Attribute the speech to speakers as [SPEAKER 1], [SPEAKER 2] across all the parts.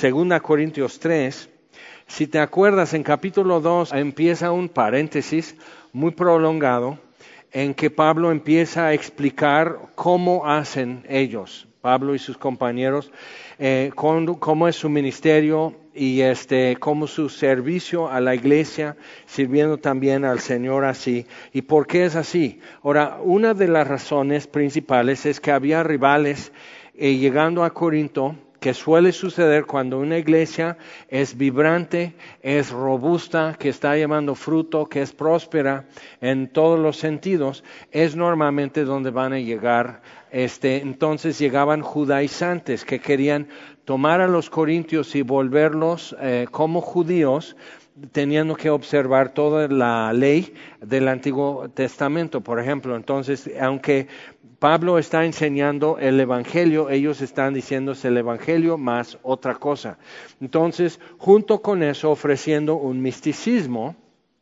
[SPEAKER 1] 2 Corintios 3. Si te acuerdas, en capítulo 2 empieza un paréntesis muy prolongado en que Pablo empieza a explicar cómo hacen ellos, Pablo y sus compañeros, cómo es su ministerio y cómo su servicio a la iglesia, sirviendo también al Señor así. ¿Y por qué es así? Ahora, una de las razones principales es que había rivales llegando a Corinto, que suele suceder cuando una iglesia es vibrante, es robusta, que está llevando fruto, que es próspera en todos los sentidos, es normalmente donde van a llegar. Entonces llegaban judaizantes que querían tomar a los corintios y volverlos como judíos, teniendo que observar toda la ley del Antiguo Testamento, por ejemplo. Entonces, aunque Pablo está enseñando el Evangelio, ellos están diciéndose el Evangelio más otra cosa. Entonces, junto con eso, ofreciendo un misticismo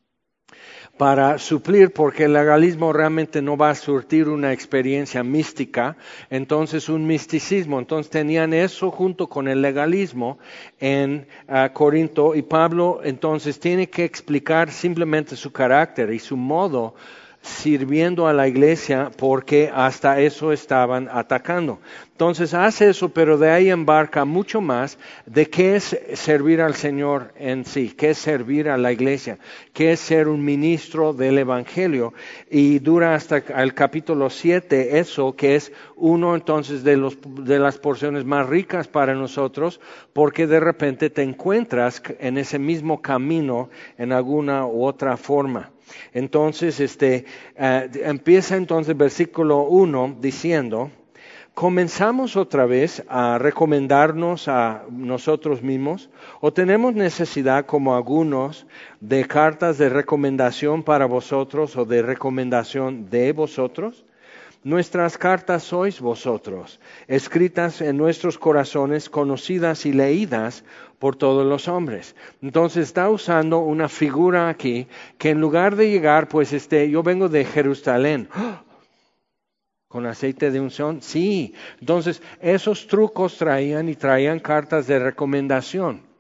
[SPEAKER 1] para suplir, porque el legalismo realmente no va a surtir una experiencia mística, entonces un misticismo. Entonces tenían eso junto con el legalismo en Corinto, y Pablo entonces tiene que explicar simplemente su carácter y su modo sirviendo a la iglesia, porque hasta eso estaban atacando. Entonces hace eso, pero de ahí embarca mucho más de qué es servir al Señor en sí, qué es servir a la iglesia, qué es ser un ministro del Evangelio, y dura hasta el capítulo 7 eso, que es uno entonces de las porciones más ricas para nosotros, porque de repente te encuentras en ese mismo camino en alguna u otra forma. Entonces, empieza entonces versículo 1 diciendo: ¿comenzamos otra vez a recomendarnos a nosotros mismos? ¿O tenemos necesidad, como algunos, de cartas de recomendación para vosotros o de recomendación de vosotros? Nuestras cartas sois vosotros, escritas en nuestros corazones, conocidas y leídas por todos los hombres. Entonces está usando una figura aquí, que en lugar de llegar, pues yo vengo de Jerusalén. ¡Oh! ¿Con aceite de unción? Sí. Entonces esos trucos traían cartas de recomendación,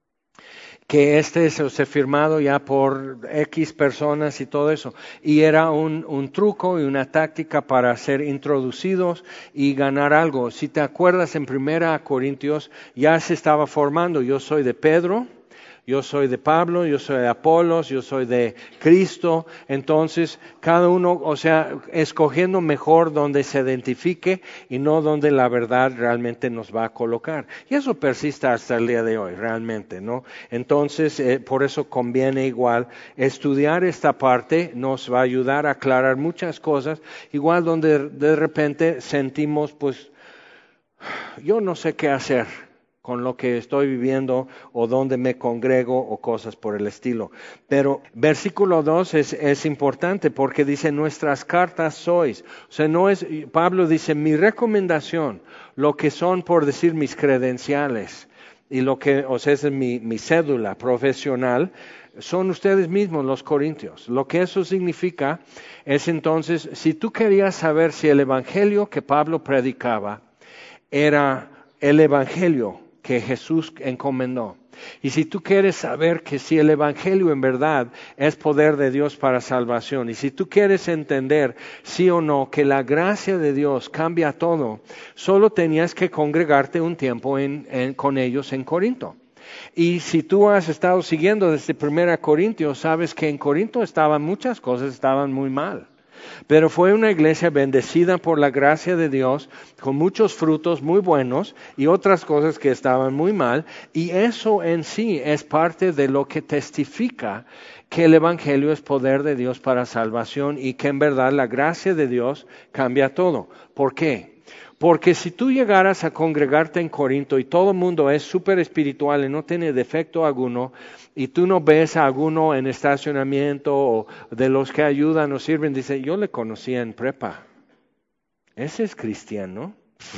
[SPEAKER 1] que se firmado ya por X personas y todo eso. Y era un truco y una táctica para ser introducidos y ganar algo. Si te acuerdas, en 1 Corintios ya se estaba formando: yo soy de Pedro, yo soy de Pablo, yo soy de Apolos, yo soy de Cristo. Entonces, cada uno, escogiendo mejor donde se identifique y no donde la verdad realmente nos va a colocar. Y eso persiste hasta el día de hoy, realmente, ¿no? Entonces, por eso conviene igual estudiar esta parte, nos va a ayudar a aclarar muchas cosas, igual donde de repente sentimos, pues, yo no sé qué hacer con lo que estoy viviendo o dónde me congrego o cosas por el estilo. Pero versículo 2 es importante, porque dice: nuestras cartas sois. O sea, Pablo dice: mi recomendación, lo que son, por decir, mis credenciales y lo que, es mi cédula profesional, son ustedes mismos, los corintios. Lo que eso significa es, entonces, si tú querías saber si el evangelio que Pablo predicaba era el evangelio que Jesús encomendó, y si tú quieres saber que si el evangelio en verdad es poder de Dios para salvación, y si tú quieres entender sí o no que la gracia de Dios cambia todo, solo tenías que congregarte un tiempo con ellos en Corinto. Y si tú has estado siguiendo desde 1 Corintios, sabes que en Corinto muchas cosas estaban muy mal. Pero fue una iglesia bendecida por la gracia de Dios, con muchos frutos muy buenos y otras cosas que estaban muy mal. Y eso en sí es parte de lo que testifica que el evangelio es poder de Dios para salvación, y que en verdad la gracia de Dios cambia todo. ¿Por qué? Porque si tú llegaras a congregarte en Corinto y todo el mundo es súper espiritual y no tiene defecto alguno, y tú no ves a alguno en estacionamiento o de los que ayudan o sirven, dice: yo le conocí en prepa, ese es cristiano.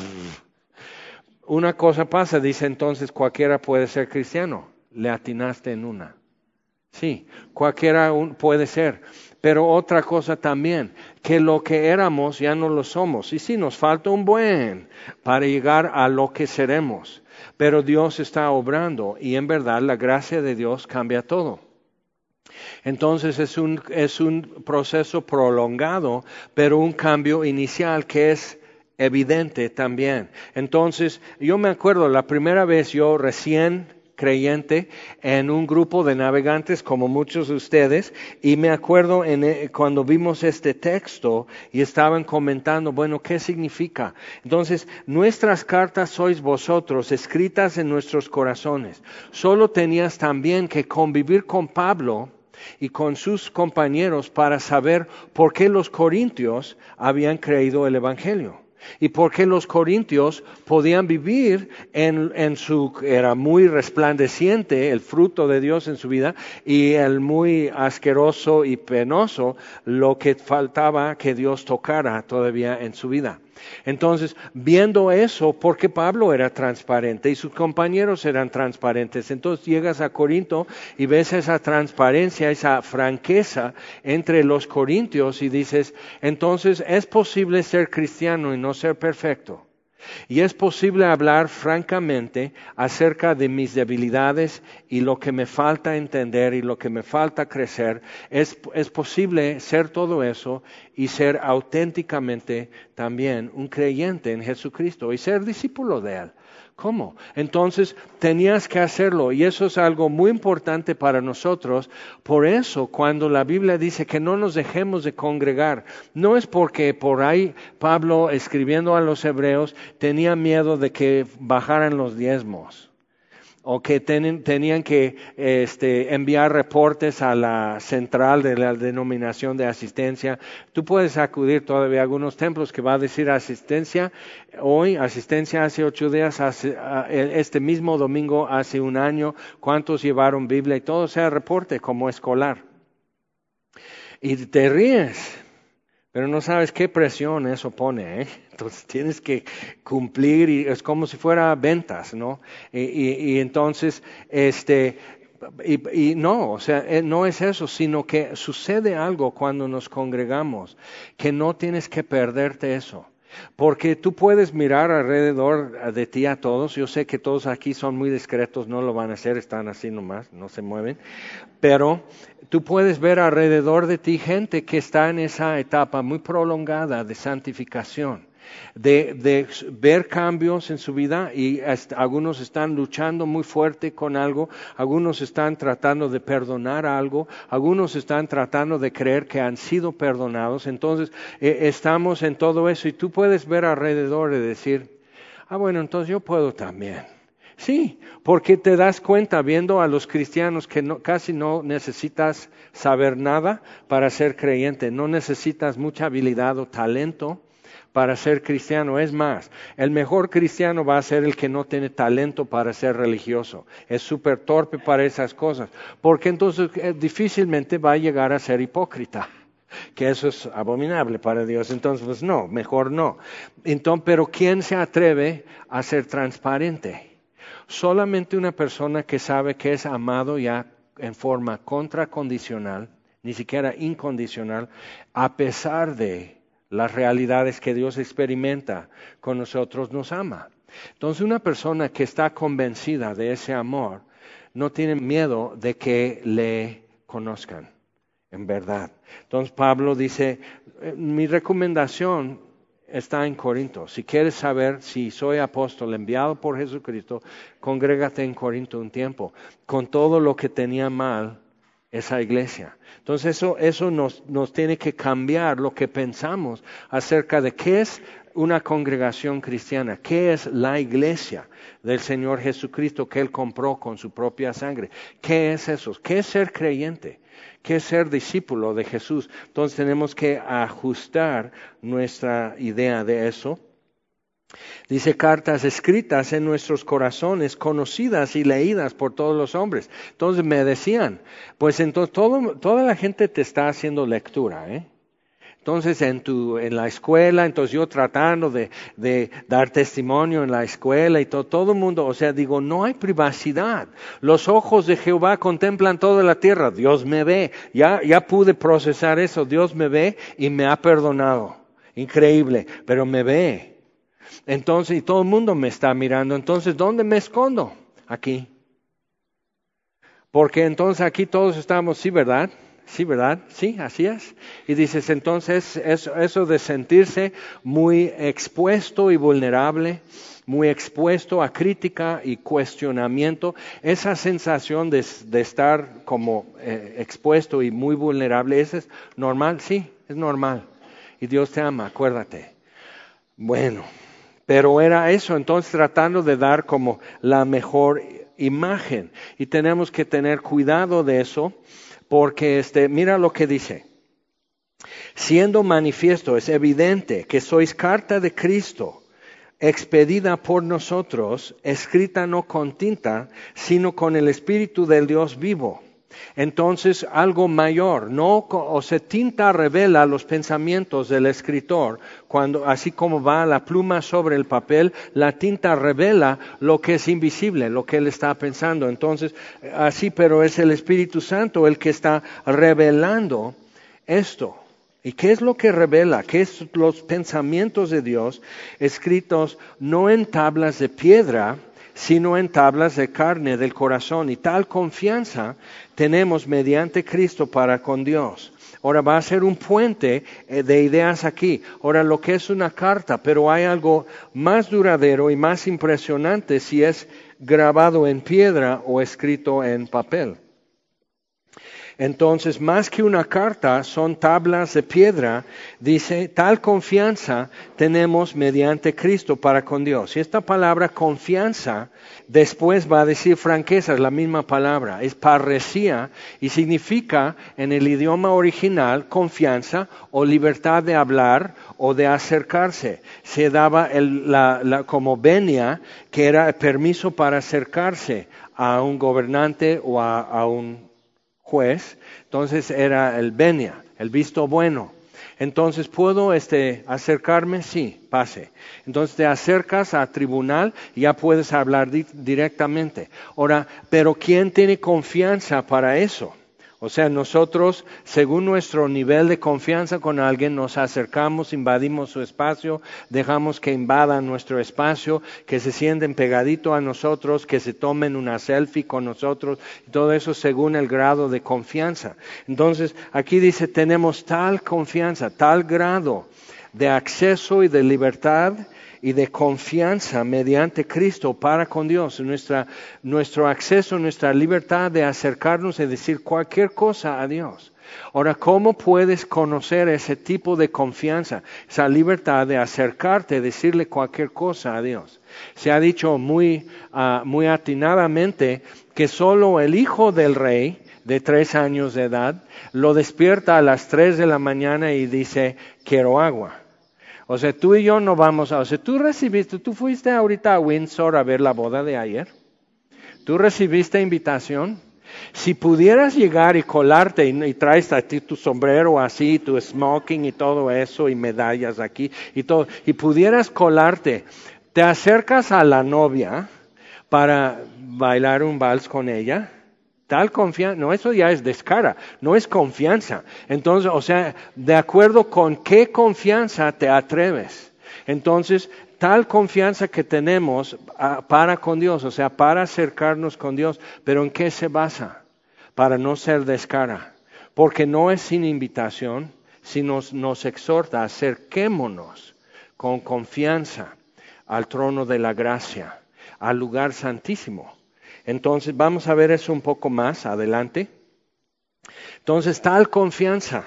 [SPEAKER 1] Una cosa pasa, dice: entonces cualquiera puede ser cristiano. Le atinaste en una. Sí, cualquiera puede ser. Pero otra cosa también, que lo que éramos ya no lo somos. Y sí, nos falta un buen para llegar a lo que seremos. pero Dios está obrando y en verdad la gracia de Dios cambia todo. Entonces es un proceso prolongado, pero un cambio inicial que es evidente también. Entonces yo me acuerdo la primera vez yo recién creyente en un grupo de navegantes como muchos de ustedes, y me acuerdo cuando vimos este texto y estaban comentando, bueno, ¿qué significa? Entonces, nuestras cartas sois vosotros, escritas en nuestros corazones. Solo tenías también que convivir con Pablo y con sus compañeros para saber por qué los corintios habían creído el Evangelio. Y porque los corintios podían vivir era muy resplandeciente el fruto de Dios en su vida, y el muy asqueroso y penoso lo que faltaba que Dios tocara todavía en su vida. Entonces, viendo eso, porque Pablo era transparente y sus compañeros eran transparentes, entonces llegas a Corinto y ves esa transparencia, esa franqueza entre los corintios y dices, entonces es posible ser cristiano y no ser perfecto. Y es posible hablar francamente acerca de mis debilidades y lo que me falta entender y lo que me falta crecer. Es posible ser todo eso y ser auténticamente también un creyente en Jesucristo y ser discípulo de Él. ¿Cómo? Entonces tenías que hacerlo, y eso es algo muy importante para nosotros. Por eso cuando la Biblia dice que no nos dejemos de congregar, no es porque por ahí Pablo, escribiendo a los hebreos, tenía miedo de que bajaran los diezmos, o que tenían que enviar reportes a la central de la denominación de asistencia. Tú puedes acudir todavía a algunos templos que va a decir asistencia hoy, asistencia hace 8 días, este mismo domingo hace 1 año, cuántos llevaron Biblia, y todo sea reporte como escolar. Y te ríes, pero no sabes qué presión eso pone, ¿eh? Entonces tienes que cumplir, y es como si fuera ventas, ¿no? Y entonces, no, o sea, no es eso, sino que sucede algo cuando nos congregamos, que no tienes que perderte eso. Porque tú puedes mirar alrededor de ti a todos. Yo sé que todos aquí son muy discretos, no lo van a hacer, están así nomás, no se mueven. Pero tú puedes ver alrededor de ti gente que está en esa etapa muy prolongada de santificación, de ver cambios en su vida, y algunos están luchando muy fuerte con algo, algunos están tratando de perdonar algo, algunos están tratando de creer que han sido perdonados. Entonces estamos en todo eso, y tú puedes ver alrededor y decir, bueno, entonces yo puedo también. Sí, porque te das cuenta viendo a los cristianos que casi no necesitas saber nada para ser creyente, no necesitas mucha habilidad o talento para ser cristiano. Es más, el mejor cristiano va a ser el que no tiene talento para ser religioso. Es súper torpe para esas cosas, porque entonces difícilmente va a llegar a ser hipócrita, que eso es abominable para Dios. Entonces, pues no, mejor no. Entonces, pero ¿quién se atreve a ser transparente? Solamente una persona que sabe que es amado ya en forma contracondicional, ni siquiera incondicional, a pesar de las realidades que Dios experimenta con nosotros, nos ama. Entonces, una persona que está convencida de ese amor no tiene miedo de que le conozcan, en verdad. Entonces, Pablo dice, mi recomendación está en Corinto. Si quieres saber si soy apóstol enviado por Jesucristo, congrégate en Corinto un tiempo, con todo lo que tenía mal esa iglesia. Entonces eso nos tiene que cambiar lo que pensamos acerca de qué es una congregación cristiana, qué es la iglesia del Señor Jesucristo que Él compró con su propia sangre. ¿Qué es eso? ¿Qué es ser creyente? ¿Qué es ser discípulo de Jesús? Entonces tenemos que ajustar nuestra idea de eso. Dice, cartas escritas en nuestros corazones, conocidas y leídas por todos los hombres. Entonces me decían, pues entonces toda la gente te está haciendo lectura, ¿eh? Entonces en la escuela, entonces yo tratando de dar testimonio en la escuela y todo el mundo, o sea, digo, no hay privacidad. Los ojos de Jehová contemplan toda la tierra, Dios me ve. Ya pude procesar eso, Dios me ve y me ha perdonado. Increíble, pero me ve. Entonces, y todo el mundo me está mirando. Entonces, ¿dónde me escondo? Aquí. Porque entonces aquí todos estamos, sí, ¿verdad? Sí, ¿verdad? Sí, así es. Y dices, entonces, eso de sentirse muy expuesto y vulnerable, muy expuesto a crítica y cuestionamiento, esa sensación de estar como expuesto y muy vulnerable, ¿eso es normal? Sí, es normal. Y Dios te ama, acuérdate. Bueno, pero era eso, entonces tratando de dar como la mejor imagen. Y tenemos que tener cuidado de eso, porque mira lo que dice. Siendo manifiesto, es evidente que sois carta de Cristo, expedida por nosotros, escrita no con tinta, sino con el Espíritu del Dios vivo. Entonces, algo mayor, tinta revela los pensamientos del escritor, así como va la pluma sobre el papel, la tinta revela lo que es invisible, lo que él está pensando. Entonces, así, pero es el Espíritu Santo el que está revelando esto. ¿Y qué es lo que revela? ¿Qué es los pensamientos de Dios escritos no en tablas de piedra, sino en tablas de carne del corazón? Y tal confianza tenemos mediante Cristo para con Dios. Ahora va a ser un puente de ideas aquí. Ahora lo que es una carta, pero hay algo más duradero y más impresionante si es grabado en piedra o escrito en papel. Entonces, más que una carta, son tablas de piedra. Dice, tal confianza tenemos mediante Cristo para con Dios. Y esta palabra confianza, después va a decir franqueza, es la misma palabra. Es parresía y significa en el idioma original confianza o libertad de hablar o de acercarse. Se daba como venia, que era el permiso para acercarse a un gobernante o a un juez. Entonces era el venia, el visto bueno. Entonces, ¿puedo acercarme? Sí, pase. Entonces te acercas a tribunal y ya puedes hablar directamente. Ahora, pero ¿quién tiene confianza para eso? O sea, nosotros, según nuestro nivel de confianza con alguien, nos acercamos, invadimos su espacio, dejamos que invadan nuestro espacio, que se sienten pegadito a nosotros, que se tomen una selfie con nosotros, todo eso según el grado de confianza. Entonces, aquí dice, tenemos tal confianza, tal grado de acceso y de libertad y de confianza mediante Cristo para con Dios, nuestro acceso, nuestra libertad de acercarnos y decir cualquier cosa a Dios. Ahora, ¿cómo puedes conocer ese tipo de confianza, esa libertad de acercarte, decirle cualquier cosa a Dios? Se ha dicho muy atinadamente que solo el hijo del rey de 3 años de edad lo despierta a las 3 de la mañana y dice, quiero agua. O sea, tú y yo no vamos tú fuiste ahorita a Windsor a ver la boda de ayer. ¿Tú recibiste invitación? Si pudieras llegar y colarte y traes a ti tu sombrero así, tu smoking y todo eso y medallas aquí y todo, y pudieras colarte, te acercas a la novia para bailar un vals con ella. Tal confianza, no, eso ya es descara, no es confianza. Entonces, o sea, de acuerdo con qué confianza te atreves. Entonces, tal confianza que tenemos para con Dios, o sea, para acercarnos con Dios, pero ¿en qué se basa? Para no ser descara. Porque no es sin invitación, sino nos exhorta, acerquémonos con confianza al trono de la gracia, al lugar santísimo. Entonces, vamos a ver eso un poco más adelante. Entonces, tal confianza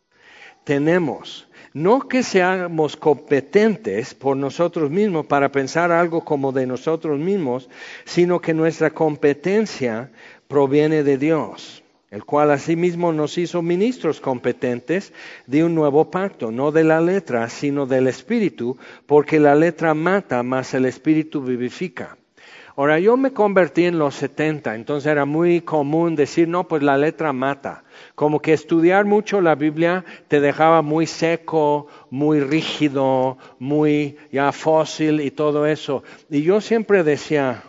[SPEAKER 1] tenemos, no que seamos competentes por nosotros mismos para pensar algo como de nosotros mismos, sino que nuestra competencia proviene de Dios, el cual asimismo nos hizo ministros competentes de un nuevo pacto, no de la letra, sino del Espíritu, porque la letra mata, mas el Espíritu vivifica. Ahora, yo me convertí en los 70, entonces era muy común decir, no, pues la letra mata. Como que estudiar mucho la Biblia te dejaba muy seco, muy rígido, muy ya fósil y todo eso. Y yo siempre decía,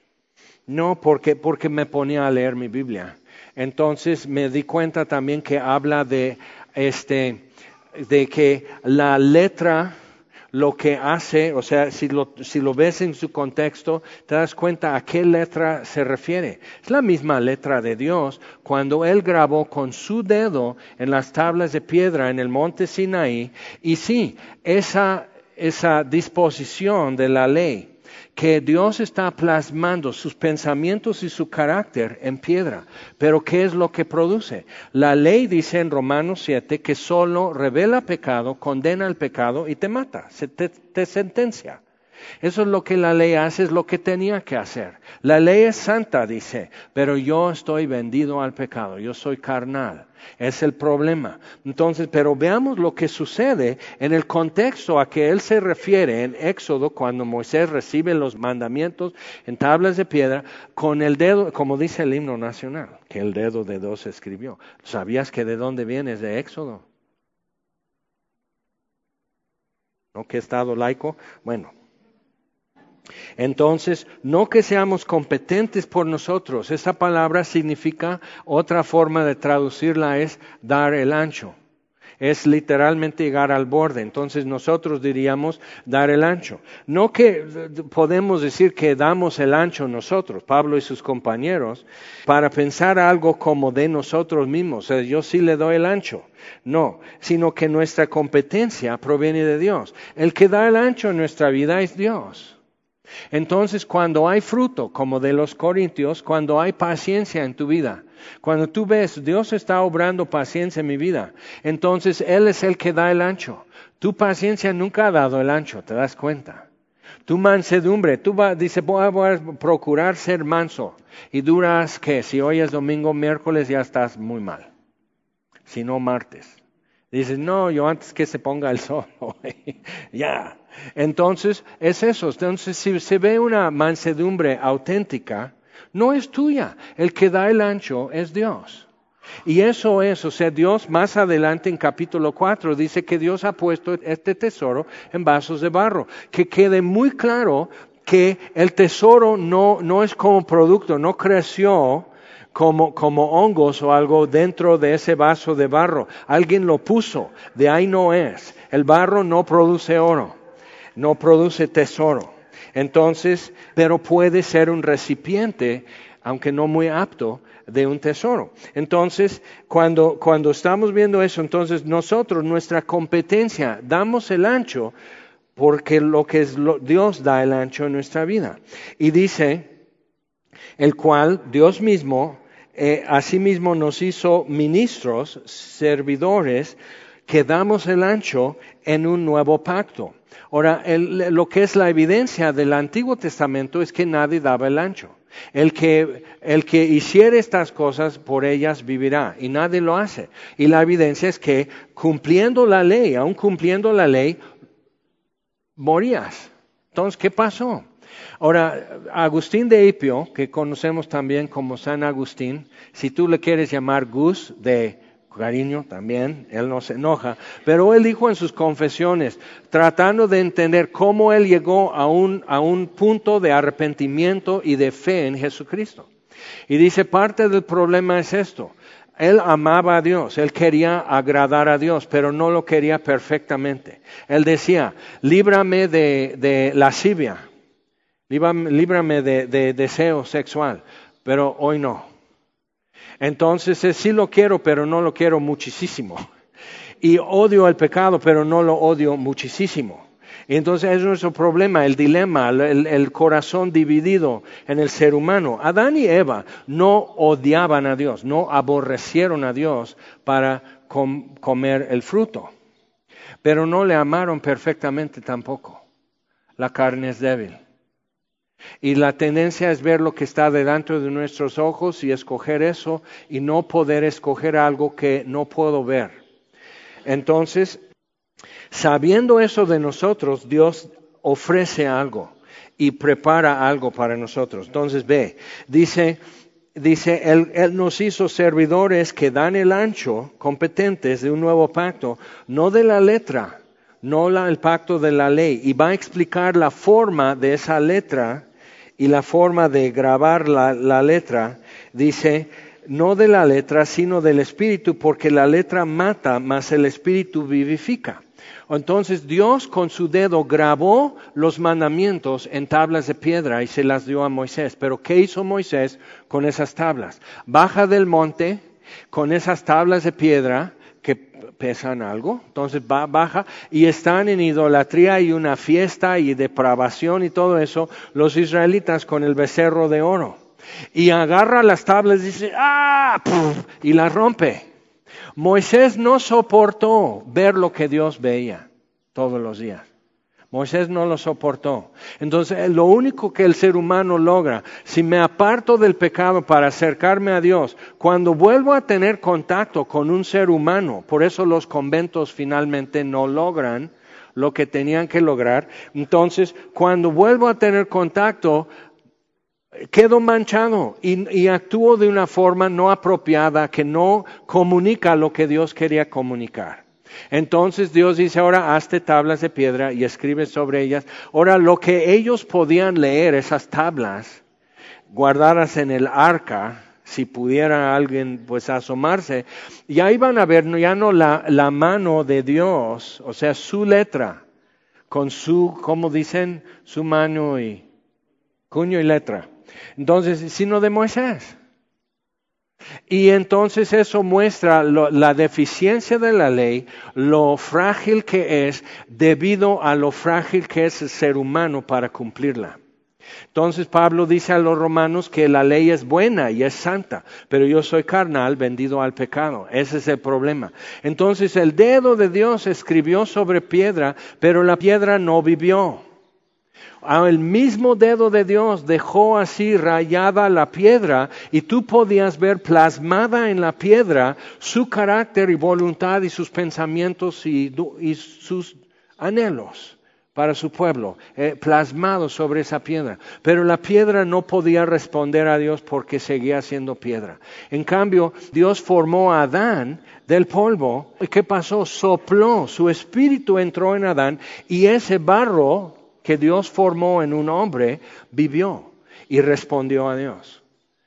[SPEAKER 1] no, porque me ponía a leer mi Biblia. Entonces me di cuenta también que habla de que la letra, lo que hace, o sea, si lo ves en su contexto, te das cuenta a qué letra se refiere. Es la misma letra de Dios cuando Él grabó con su dedo en las tablas de piedra en el monte Sinaí. Y sí, esa disposición de la ley, que Dios está plasmando sus pensamientos y su carácter en piedra. Pero ¿qué es lo que produce? La ley dice en Romanos 7 que solo revela pecado, condena el pecado y te mata, te sentencia. Eso es lo que la ley hace, es lo que tenía que hacer. La ley es santa, dice, pero yo estoy vendido al pecado, yo soy carnal. Es el problema. Entonces, pero veamos lo que sucede en el contexto a que él se refiere en Éxodo, cuando Moisés recibe los mandamientos en tablas de piedra, con el dedo, como dice el himno nacional, que el dedo de Dios escribió. ¿Sabías que de dónde vienes de Éxodo? ¿No? ¿Qué estado laico? Bueno. Entonces, no que seamos competentes por nosotros. Esa palabra significa, otra forma de traducirla es dar el ancho. Es literalmente llegar al borde. Entonces nosotros diríamos dar el ancho. No que podemos decir que damos el ancho nosotros, Pablo y sus compañeros, para pensar algo como de nosotros mismos. O sea, yo sí le doy el ancho. No, sino que nuestra competencia proviene de Dios. El que da el ancho en nuestra vida es Dios. Entonces, cuando hay fruto, como de los Corintios, cuando hay paciencia en tu vida, cuando tú ves, Dios está obrando paciencia en mi vida, entonces Él es el que da el ancho. Tu paciencia nunca ha dado el ancho, ¿te das cuenta? Tu mansedumbre, dice, voy a procurar ser manso. Y duras, ¿qué? Si hoy es domingo, miércoles, ya estás muy mal. Si no, martes. Dices, no, yo antes que se ponga el sol, ya. Entonces, es eso. Entonces, si se ve una mansedumbre auténtica, no es tuya. El que da el ancho es Dios. Y eso es, o sea, Dios más adelante en capítulo 4 dice que Dios ha puesto este tesoro en vasos de barro. Que quede muy claro que el tesoro no es como producto, no creció como hongos o algo dentro de ese vaso de barro. Alguien lo puso, de ahí no es. El barro no produce oro, no produce tesoro. Entonces, pero puede ser un recipiente, aunque no muy apto, de un tesoro. Entonces, cuando estamos viendo eso, entonces nosotros, nuestra competencia, damos el ancho porque Dios da el ancho en nuestra vida. Y dice, el cual Dios mismo, asimismo nos hizo ministros, servidores, que damos el ancho en un nuevo pacto. Ahora, lo que es la evidencia del Antiguo Testamento es que nadie daba el ancho. El que hiciera estas cosas, por ellas vivirá, y nadie lo hace. Y la evidencia es que cumpliendo la ley, aún cumpliendo la ley, morías. Entonces, ¿qué pasó? Ahora, Agustín de Hipio, que conocemos también como San Agustín, si tú le quieres llamar Gus de cariño también, él no se enoja, pero él dijo en sus confesiones, tratando de entender cómo él llegó a un punto de arrepentimiento y de fe en Jesucristo. Y dice, parte del problema es esto. Él amaba a Dios, él quería agradar a Dios, pero no lo quería perfectamente. Él decía, líbrame de lascivia, líbrame de deseo sexual, pero hoy no. Entonces, sí lo quiero, pero no lo quiero muchísimo. Y odio el pecado, pero no lo odio muchísimo. Y entonces es nuestro problema, el dilema, el corazón dividido en el ser humano. Adán y Eva no odiaban a Dios, no aborrecieron a Dios para comer el fruto. Pero no le amaron perfectamente tampoco. La carne es débil. Y la tendencia es ver lo que está delante de nuestros ojos y escoger eso y no poder escoger algo que no puedo ver. Entonces, sabiendo eso de nosotros, Dios ofrece algo y prepara algo para nosotros. Entonces, dice, Él nos hizo servidores que dan el ancho, competentes de un nuevo pacto, no de la letra, no el pacto de la ley. Y va a explicar la forma de esa letra y la forma de grabar la letra. Dice, no de la letra, sino del Espíritu, porque la letra mata, mas el Espíritu vivifica. Entonces Dios con su dedo grabó los mandamientos en tablas de piedra y se las dio a Moisés. Pero ¿qué hizo Moisés con esas tablas? Baja del monte con esas tablas de piedra que pesan algo. Entonces baja y están en idolatría y una fiesta y depravación y todo eso, los israelitas con el becerro de oro. Y agarra las tablas y dice, ¡ah! Y las rompe. Moisés no soportó ver lo que Dios veía todos los días. Moisés no lo soportó. Entonces, lo único que el ser humano logra, si me aparto del pecado para acercarme a Dios, cuando vuelvo a tener contacto con un ser humano, por eso los conventos finalmente no logran lo que tenían que lograr. Entonces, cuando vuelvo a tener contacto, quedo manchado y actúo de una forma no apropiada que no comunica lo que Dios quería comunicar. Entonces Dios dice, ahora hazte tablas de piedra y escribe sobre ellas. Ahora lo que ellos podían leer, esas tablas, guardadas en el arca, si pudiera alguien pues asomarse, ya iban a ver ya no la mano de Dios, o sea, su letra, con su, ¿cómo dicen? Su mano y puño y letra. Entonces, sino de Moisés. Y entonces eso muestra la deficiencia de la ley, lo frágil que es debido a lo frágil que es el ser humano para cumplirla. Entonces Pablo dice a los romanos que la ley es buena y es santa, pero yo soy carnal, vendido al pecado. Ese es el problema. Entonces el dedo de Dios escribió sobre piedra, pero la piedra no vivió. El mismo dedo de Dios dejó así rayada la piedra y tú podías ver plasmada en la piedra su carácter y voluntad y sus pensamientos y sus anhelos para su pueblo, plasmados sobre esa piedra. Pero la piedra no podía responder a Dios porque seguía siendo piedra. En cambio, Dios formó a Adán del polvo. ¿Y qué pasó? Sopló, su espíritu entró en Adán y ese barro que Dios formó en un hombre, vivió y respondió a Dios.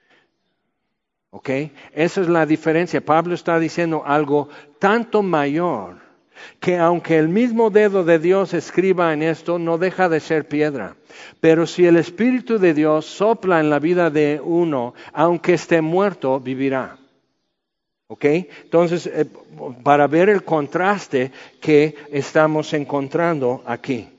[SPEAKER 1] ¿Ok? Esa es la diferencia. Pablo está diciendo algo tanto mayor, que aunque el mismo dedo de Dios escriba en esto, no deja de ser piedra. Pero si el Espíritu de Dios sopla en la vida de uno, aunque esté muerto, vivirá. ¿Ok? Entonces, para ver el contraste que estamos encontrando aquí.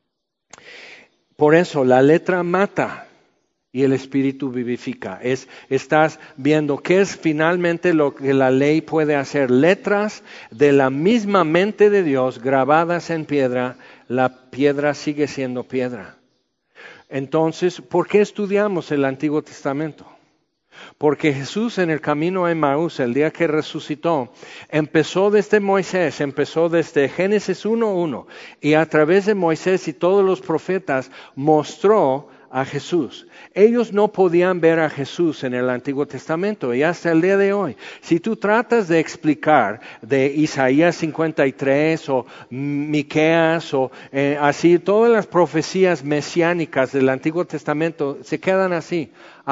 [SPEAKER 1] Por eso la letra mata y el espíritu vivifica. Estás viendo qué es finalmente lo que la ley puede hacer. Letras de la misma mente de Dios grabadas en piedra, la piedra sigue siendo piedra. Entonces, ¿por qué estudiamos el Antiguo Testamento? Porque Jesús en el camino a Emaús, el día que resucitó, empezó desde Moisés, empezó desde Génesis 1:1 y a través de Moisés y todos los profetas mostró a Jesús. Ellos no podían ver a Jesús en el Antiguo Testamento y hasta el día de hoy. Si tú tratas de explicar de Isaías 53 o Miqueas o así, todas las profecías mesiánicas del Antiguo Testamento se quedan así.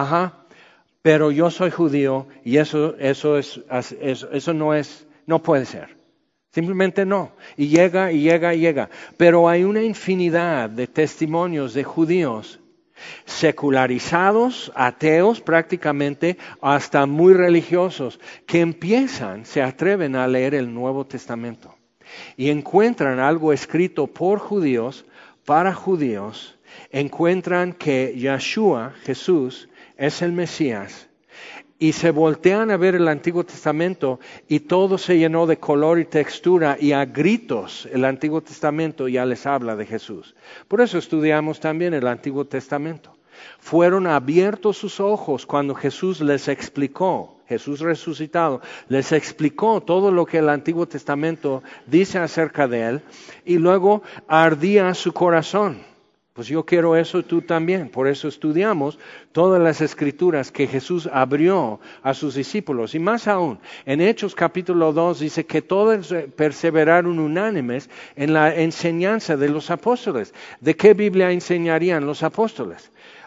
[SPEAKER 1] Pero yo soy judío y eso no puede ser. Simplemente no. Y llega. Pero hay una infinidad de testimonios de judíos secularizados, ateos prácticamente, hasta muy religiosos, que se atreven a leer el Nuevo Testamento y encuentran algo escrito por judíos, para judíos, encuentran que Yeshua, Jesús, es el Mesías, y se voltean a ver el Antiguo Testamento y todo se llenó de color y textura y a gritos el Antiguo Testamento ya les habla de Jesús. Por eso estudiamos también el Antiguo Testamento. Fueron abiertos sus ojos cuando Jesús les explicó, Jesús resucitado, les explicó todo lo que el Antiguo Testamento dice acerca de él y luego ardía su corazón. Pues yo quiero eso, tú también. Por eso estudiamos todas las escrituras que Jesús abrió a sus discípulos. Y más aún, en Hechos capítulo 2 dice que todos perseveraron unánimes en la enseñanza de los apóstoles. ¿De qué Biblia enseñarían los apóstoles?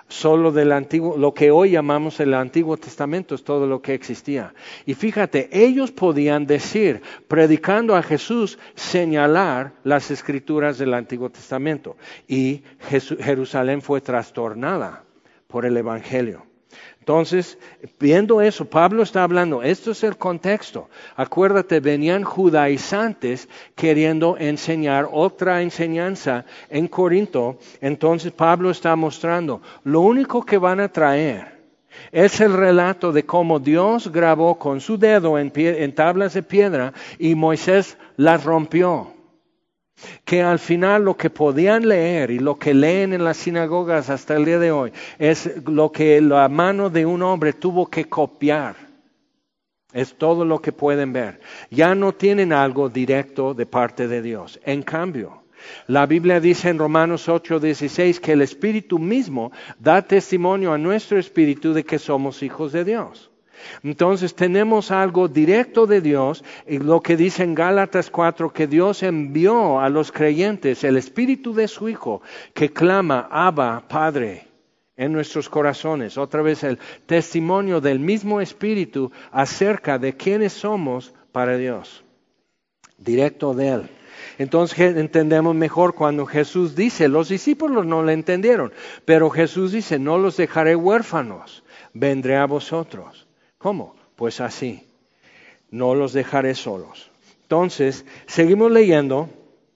[SPEAKER 1] solo del Antiguo, lo que hoy llamamos el Antiguo Testamento es todo lo que existía. Y fíjate, ellos podían decir, predicando a Jesús, señalar las escrituras del Antiguo Testamento. Y Jerusalén fue trastornada por el Evangelio. Entonces, viendo eso, Pablo está hablando, esto es el contexto. Acuérdate, venían judaizantes queriendo enseñar otra enseñanza en Corinto. Entonces Pablo está mostrando, lo único que van a traer es el relato de cómo Dios grabó con su dedo en tablas de piedra y Moisés las rompió. Que al final lo que podían leer y lo que leen en las sinagogas hasta el día de hoy es lo que la mano de un hombre tuvo que copiar. Es todo lo que pueden ver. Ya no tienen algo directo de parte de Dios. En cambio, la Biblia dice en Romanos 8:16 que el Espíritu mismo da testimonio a nuestro espíritu de que somos hijos de Dios. Entonces tenemos algo directo de Dios, y lo que dice en Gálatas 4, que Dios envió a los creyentes el Espíritu de su Hijo, que clama, Abba, Padre, en nuestros corazones. Otra vez el testimonio del mismo Espíritu acerca de quiénes somos para Dios, directo de Él. Entonces entendemos mejor cuando Jesús dice, los discípulos no le entendieron, pero Jesús dice, no los dejaré huérfanos, vendré a vosotros. ¿Cómo? Pues así, no los dejaré solos. Entonces, seguimos leyendo.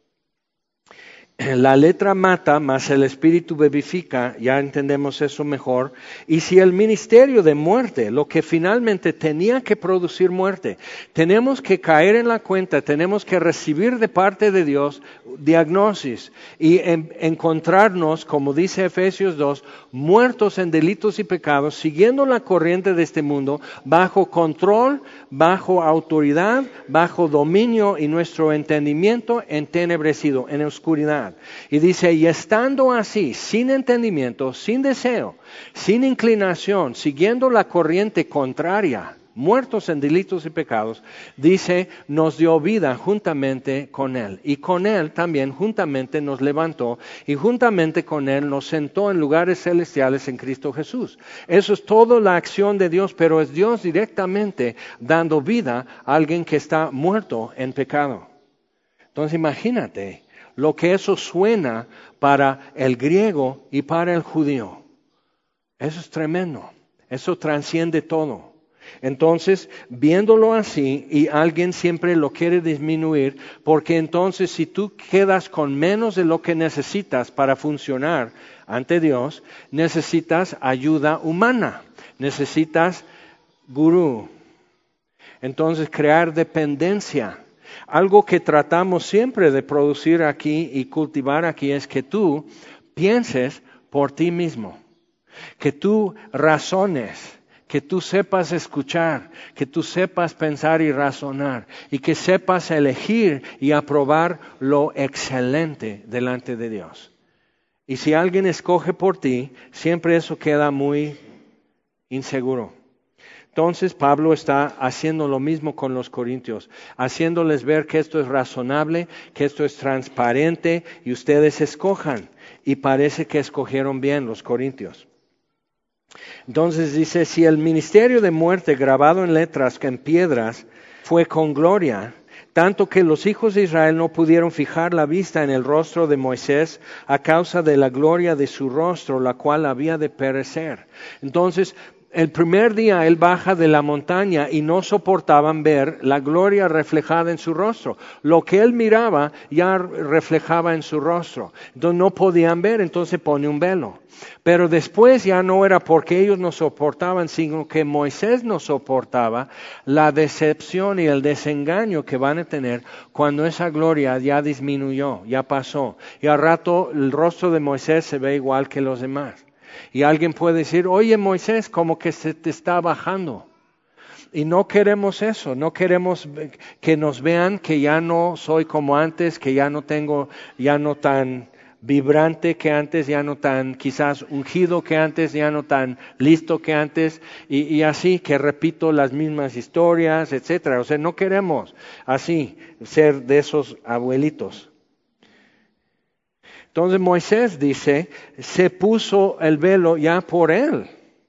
[SPEAKER 1] La letra mata, mas el espíritu vivifica, ya entendemos eso mejor. Y si el ministerio de muerte, lo que finalmente tenía que producir muerte, tenemos que caer en la cuenta, tenemos que recibir de parte de Dios diagnosis y encontrarnos, como dice Efesios 2, muertos en delitos y pecados, siguiendo la corriente de este mundo, bajo control, bajo autoridad, bajo dominio y nuestro entendimiento entenebrecido, en oscuridad. Y dice, y estando así, sin entendimiento, sin deseo, sin inclinación, siguiendo la corriente contraria, muertos en delitos y pecados, dice, nos dio vida juntamente con Él. Y con Él también juntamente nos levantó y juntamente con Él nos sentó en lugares celestiales en Cristo Jesús. Eso es toda la acción de Dios, pero es Dios directamente dando vida a alguien que está muerto en pecado. Entonces imagínate lo que eso suena para el griego y para el judío. Eso es tremendo. Eso transciende todo. Entonces, viéndolo así, y alguien siempre lo quiere disminuir, porque entonces si tú quedas con menos de lo que necesitas para funcionar ante Dios, necesitas ayuda humana, necesitas gurú. Entonces, crear dependencia. Algo que tratamos siempre de producir aquí y cultivar aquí es que tú pienses por ti mismo, que tú razones, que tú sepas escuchar, que tú sepas pensar y razonar y que sepas elegir y aprobar lo excelente delante de Dios. Y si alguien escoge por ti, siempre eso queda muy inseguro. Entonces Pablo está haciendo lo mismo con los corintios, haciéndoles ver que esto es razonable, que esto es transparente y ustedes escojan. Y parece que escogieron bien los corintios. Entonces dice, si el ministerio de muerte grabado en letras que en piedras fue con gloria, tanto que los hijos de Israel no pudieron fijar la vista en el rostro de Moisés a causa de la gloria de su rostro, la cual había de perecer. Entonces, el primer día él baja de la montaña y no soportaban ver la gloria reflejada en su rostro. Lo que él miraba ya reflejaba en su rostro. Entonces no podían ver, entonces pone un velo. Pero después ya no era porque ellos no soportaban, sino que Moisés no soportaba la decepción y el desengaño que van a tener cuando esa gloria ya disminuyó, ya pasó. Y al rato el rostro de Moisés se ve igual que los demás. Y alguien puede decir, oye Moisés, como que se te está bajando. Y no queremos eso, no queremos que nos vean que ya no soy como antes, que ya no tengo, ya no tan vibrante que antes, ya no tan quizás ungido que antes, ya no tan listo que antes, y así que repito las mismas historias, etcétera. O sea, no queremos así ser de esos abuelitos. Entonces Moisés dice, se puso el velo ya por él.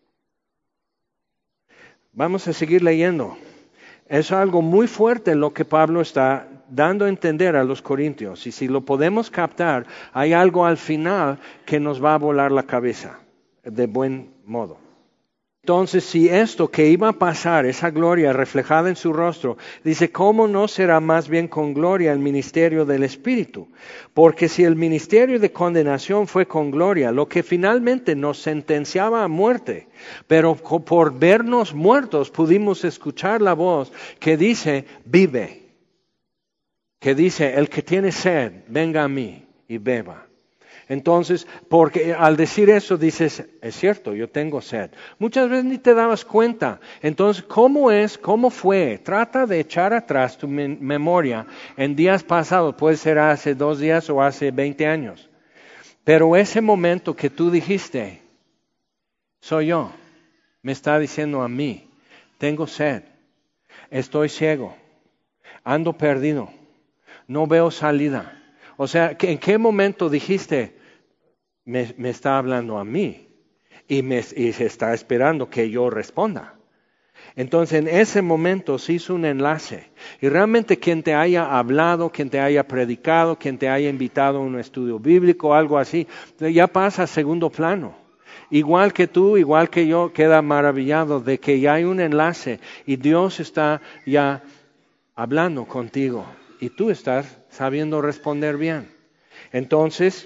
[SPEAKER 1] Vamos a seguir leyendo. Es algo muy fuerte lo que Pablo está dando a entender a los corintios. Y si lo podemos captar, hay algo al final que nos va a volar la cabeza de buen modo. Entonces, si esto que iba a pasar, esa gloria reflejada en su rostro, dice, ¿cómo no será más bien con gloria el ministerio del Espíritu? Porque si el ministerio de condenación fue con gloria, lo que finalmente nos sentenciaba a muerte, pero por vernos muertos pudimos escuchar la voz que dice, vive. Que dice, el que tiene sed, venga a mí y beba. Entonces, porque al decir eso dices, es cierto, yo tengo sed. Muchas veces ni te dabas cuenta. Entonces, ¿cómo fue? Trata de echar atrás tu memoria en días pasados. Puede ser hace 2 días o hace 20 años. Pero ese momento que tú dijiste, soy yo. Me está diciendo a mí, tengo sed, estoy ciego, ando perdido, no veo salida. O sea, ¿en qué momento dijiste? Me está hablando a mí y se está esperando que yo responda. Entonces en ese momento se hizo un enlace y realmente quien te haya hablado, quien te haya predicado, quien te haya invitado a un estudio bíblico, algo así, ya pasa a segundo plano. Igual que tú, igual que yo, queda maravillado de que ya hay un enlace y Dios está ya hablando contigo y tú estás sabiendo responder bien. Entonces,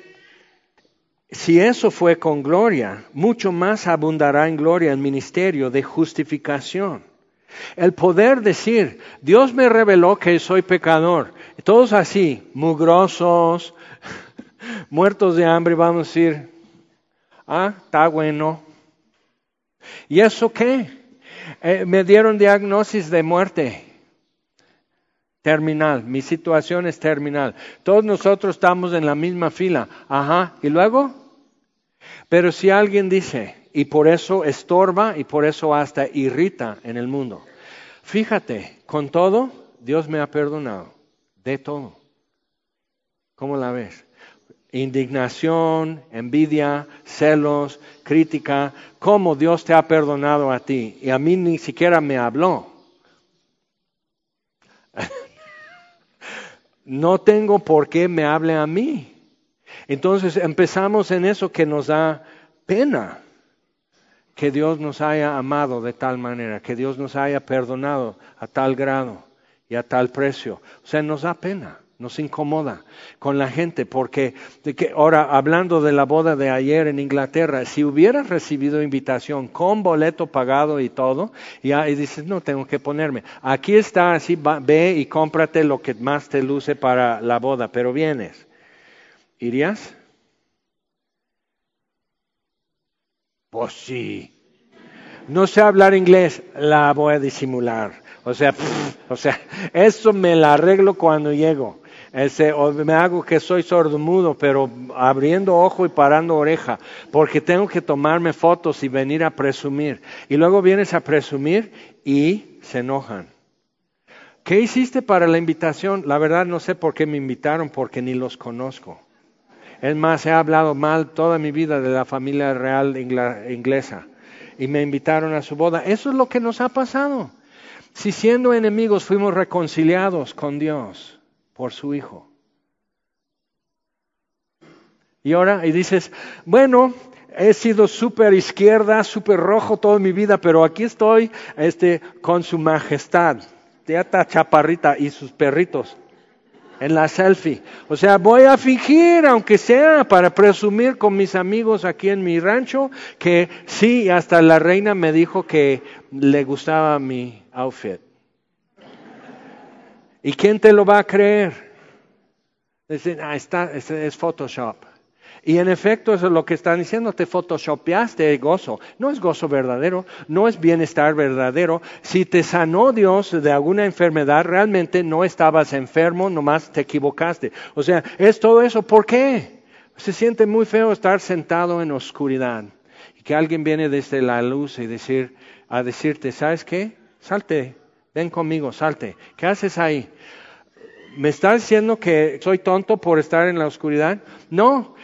[SPEAKER 1] si eso fue con gloria, mucho más abundará en gloria el ministerio de justificación. El poder decir, Dios me reveló que soy pecador. Todos así, mugrosos, muertos de hambre, vamos a decir, está bueno. ¿Y eso qué? Me dieron diagnosis de muerte terminal. Mi situación es terminal. Todos nosotros estamos en la misma fila. ¿Y luego? Pero si alguien dice, y por eso estorba y por eso hasta irrita en el mundo, fíjate, con todo, Dios me ha perdonado, de todo. ¿Cómo la ves? Indignación, envidia, celos, crítica, ¿cómo Dios te ha perdonado a ti? Y a mí ni siquiera me habló. No tengo por qué me hable a mí. Entonces empezamos en eso que nos da pena, que Dios nos haya amado de tal manera, que Dios nos haya perdonado a tal grado y a tal precio. O sea, nos da pena, nos incomoda con la gente, porque ahora hablando de la boda de ayer en Inglaterra, si hubieras recibido invitación con boleto pagado y todo, y dices, no tengo que ponerme. Aquí está, así ve y cómprate lo que más te luce para la boda, pero vienes. ¿Irías? Pues sí. No sé hablar inglés, la voy a disimular. O sea, eso me la arreglo cuando llego. O me hago que soy sordomudo, pero abriendo ojo y parando oreja, porque tengo que tomarme fotos y venir a presumir. Y luego vienes a presumir y se enojan. ¿Qué hiciste para la invitación? La verdad no sé por qué me invitaron, porque ni los conozco. Es más, he hablado mal toda mi vida de la familia real inglesa y me invitaron a su boda. Eso es lo que nos ha pasado. Si siendo enemigos fuimos reconciliados con Dios por su Hijo. Y ahora, y dices, bueno, he sido súper izquierda, súper rojo toda mi vida, pero aquí estoy con su majestad. Ya está chaparrita y sus perritos. En la selfie. O sea, voy a fingir, aunque sea para presumir con mis amigos aquí en mi rancho, que sí, hasta la reina me dijo que le gustaba mi outfit. ¿Y quién te lo va a creer? Dicen, es Photoshop. Y en efecto, eso es lo que están diciendo, te photoshopeaste gozo. No es gozo verdadero, no es bienestar verdadero. Si te sanó Dios de alguna enfermedad, realmente no estabas enfermo, nomás te equivocaste. O sea, es todo eso. ¿Por qué? Se siente muy feo estar sentado en oscuridad y que alguien viene desde la luz y decirte, ¿sabes qué? Salte, ven conmigo, salte. ¿Qué haces ahí? ¿Me estás diciendo que soy tonto por estar en la oscuridad? No.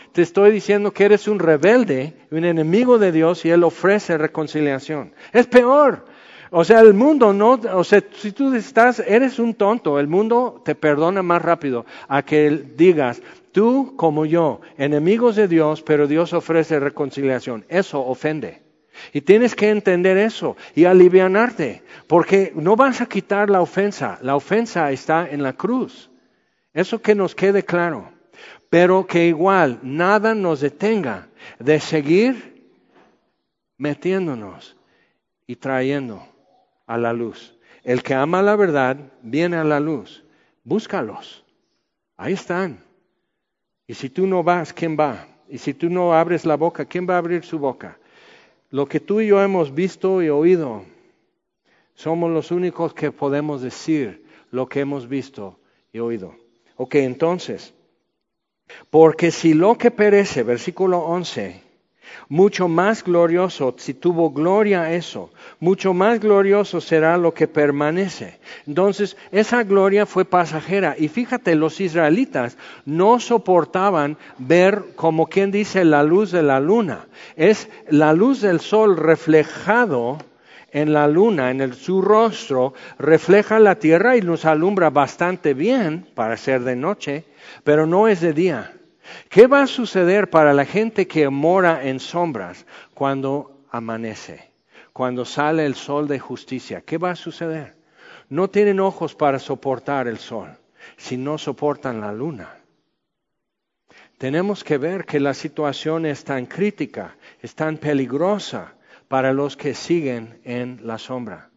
[SPEAKER 1] te estoy diciendo que eres un rebelde, un enemigo de Dios y Él ofrece reconciliación. Es peor. O sea, el mundo no, o sea, si tú eres un tonto, el mundo te perdona más rápido a que digas, tú como yo, enemigos de Dios, pero Dios ofrece reconciliación. Eso ofende. Y tienes que entender eso y alivianarte, porque no vas a quitar la ofensa está en la cruz. Eso que nos quede claro, pero que igual nada nos detenga de seguir metiéndonos y trayendo a la luz. El que ama la verdad viene a la luz. Búscalos. Ahí están. Y si tú no vas, ¿quién va? Y si tú no abres la boca, ¿quién va a abrir su boca? Lo que tú y yo hemos visto y oído, somos los únicos que podemos decir lo que hemos visto y oído. Ok, entonces, porque si lo que perece, versículo 11, mucho más glorioso, si tuvo gloria eso, mucho más glorioso será lo que permanece. Entonces, esa gloria fue pasajera. Y fíjate, los israelitas no soportaban ver, como quien dice, la luz de la luna. Es la luz del sol reflejado en la luna, su rostro, refleja la tierra y nos alumbra bastante bien para ser de noche, pero no es de día. ¿Qué va a suceder para la gente que mora en sombras cuando amanece? Cuando sale el sol de justicia, ¿qué va a suceder? No tienen ojos para soportar el sol, si no soportan la luna. Tenemos que ver que la situación es tan crítica, es tan peligrosa para los que siguen en la sombra.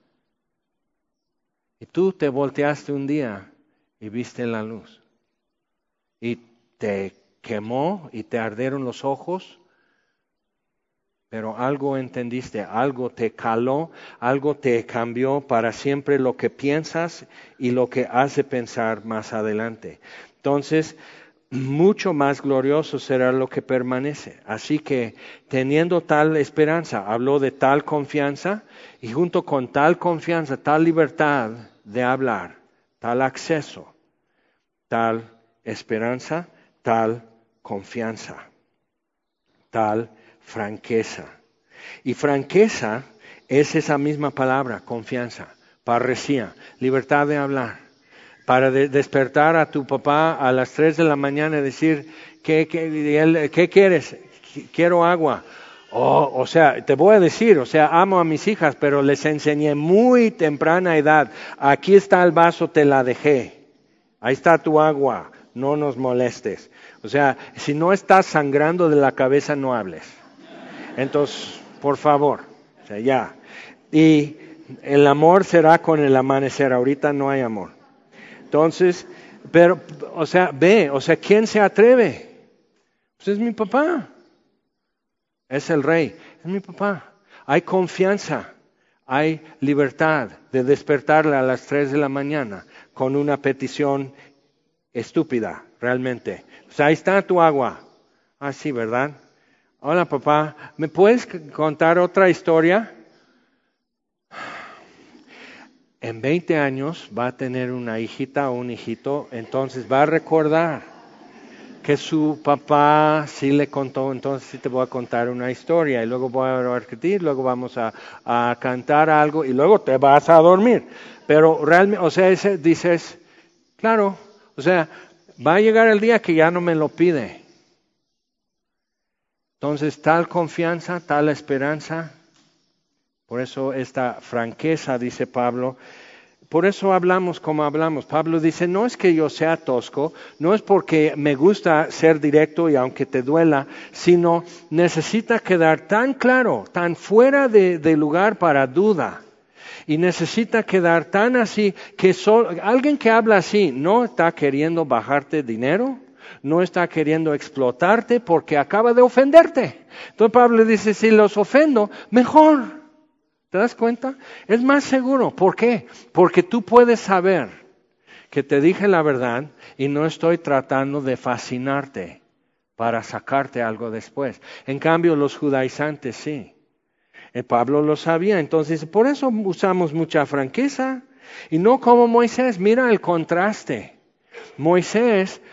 [SPEAKER 1] Y tú te volteaste un día y viste la luz. Y te quemó y te ardieron los ojos, pero algo entendiste, algo te caló, algo te cambió para siempre lo que piensas y lo que hace pensar más adelante. Entonces, mucho más glorioso será lo que permanece. Así que, teniendo tal esperanza, habló de tal confianza, y junto con tal confianza, tal libertad de hablar, tal acceso, tal esperanza, tal confianza, tal franqueza. Y franqueza es esa misma palabra, confianza, parresía, libertad de hablar. Para despertar a tu papá a las 3 de la mañana y decir, ¿qué quieres? Quiero agua. O sea, te voy a decir, amo a mis hijas, pero les enseñé muy temprana edad. Aquí está el vaso, te la dejé. Ahí está tu agua, no nos molestes. O sea, si no estás sangrando de la cabeza, no hables. Entonces, por favor, ya. Y el amor será con el amanecer, ahorita no hay amor. Entonces, pero, ¿quién se atreve? Pues es mi papá. Es el rey, es mi papá. Hay confianza, hay libertad de despertarle a las 3 de la mañana con una petición estúpida, realmente. Ahí está tu agua. Ah, sí, ¿verdad? Hola, papá, ¿me puedes contar otra historia? En 20 años va a tener una hijita o un hijito, entonces va a recordar que su papá sí le contó, entonces sí te voy a contar una historia y luego voy a repetir, luego vamos a cantar algo y luego te vas a dormir. Pero realmente, dices, claro, va a llegar el día que ya no me lo pide. Entonces, tal confianza, tal esperanza. Por eso esta franqueza, dice Pablo, por eso hablamos como hablamos. Pablo dice, no es que yo sea tosco, no es porque me gusta ser directo y aunque te duela, sino necesita quedar tan claro, tan fuera de lugar para duda. Y necesita quedar tan así que alguien que habla así no está queriendo bajarte dinero, no está queriendo explotarte porque acaba de ofenderte. Entonces Pablo dice, si los ofendo, mejor. ¿Te das cuenta? Es más seguro. ¿Por qué? Porque tú puedes saber que te dije la verdad y no estoy tratando de fascinarte para sacarte algo después. En cambio, los judaizantes sí. Pablo lo sabía. Entonces, por eso usamos mucha franqueza. Y no como Moisés. Mira el contraste. Moisés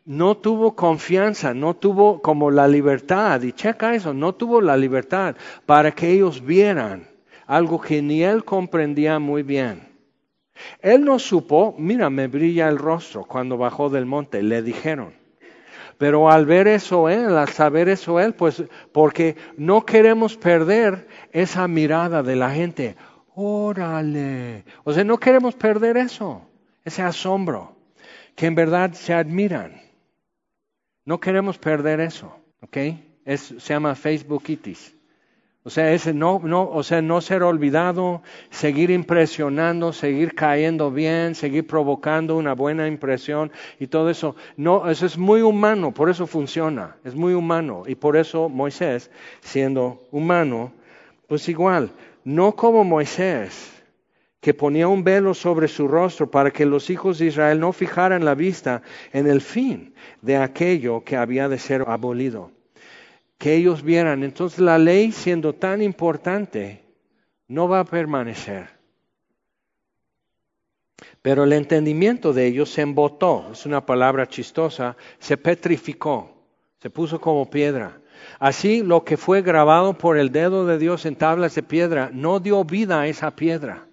[SPEAKER 1] no tuvo confianza, no tuvo como la libertad, y checa eso, no tuvo la libertad para que ellos vieran algo que ni él comprendía muy bien. Él no supo, mira, me brilla el rostro cuando bajó del monte, le dijeron. Pero al ver eso él, al saber eso él, pues porque no queremos perder esa mirada de la gente. Órale. O sea, no queremos perder eso, ese asombro, que en verdad se admiran. No queremos perder eso, ¿ok? Se llama Facebookitis. O sea, no ser olvidado, seguir impresionando, seguir cayendo bien, seguir provocando una buena impresión y todo eso. No, eso es muy humano, por eso funciona, es muy humano. Y por eso Moisés, siendo humano, pues igual, no como Moisés, que ponía un velo sobre su rostro para que los hijos de Israel no fijaran la vista en el fin de aquello que había de ser abolido. Que ellos vieran, entonces la ley siendo tan importante, no va a permanecer. Pero el entendimiento de ellos se embotó, es una palabra chistosa, se petrificó, se puso como piedra. Así lo que fue grabado por el dedo de Dios en tablas de piedra, no dio vida a esa piedra.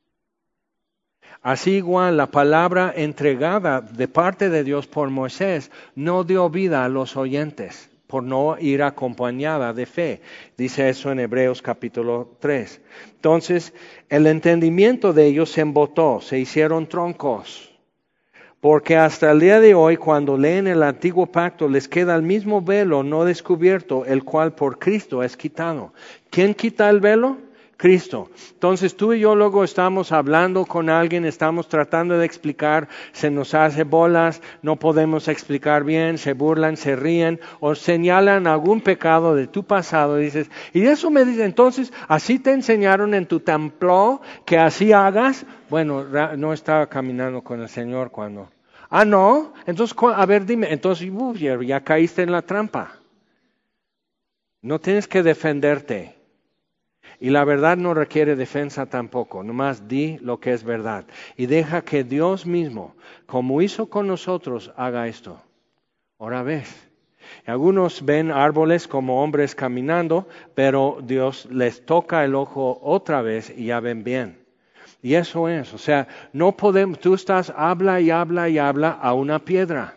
[SPEAKER 1] Así igual la palabra entregada de parte de Dios por Moisés, no dio vida a los oyentes, por no ir acompañada de fe. Dice eso en Hebreos capítulo 3. Entonces, el entendimiento de ellos se embotó, se hicieron troncos. Porque hasta el día de hoy, cuando leen el antiguo pacto, les queda el mismo velo no descubierto, el cual por Cristo es quitado. ¿Quién quita el velo? Cristo. Entonces tú y yo luego estamos hablando con alguien, estamos tratando de explicar, se nos hace bolas, no podemos explicar bien, se burlan, se ríen o señalan algún pecado de tu pasado. Dices, y eso me dice, entonces, ¿así te enseñaron en tu templo que así hagas? Bueno, no estaba caminando con el Señor cuando... Ah, no, entonces, a ver, dime, entonces ya caíste en la trampa. No tienes que defenderte. Y la verdad no requiere defensa tampoco, nomás di lo que es verdad. Y deja que Dios mismo, como hizo con nosotros, haga esto. Ahora ves. Algunos ven árboles como hombres caminando, pero Dios les toca el ojo otra vez y ya ven bien. Y eso es, o sea, no podemos, tú estás, habla y habla y habla a una piedra.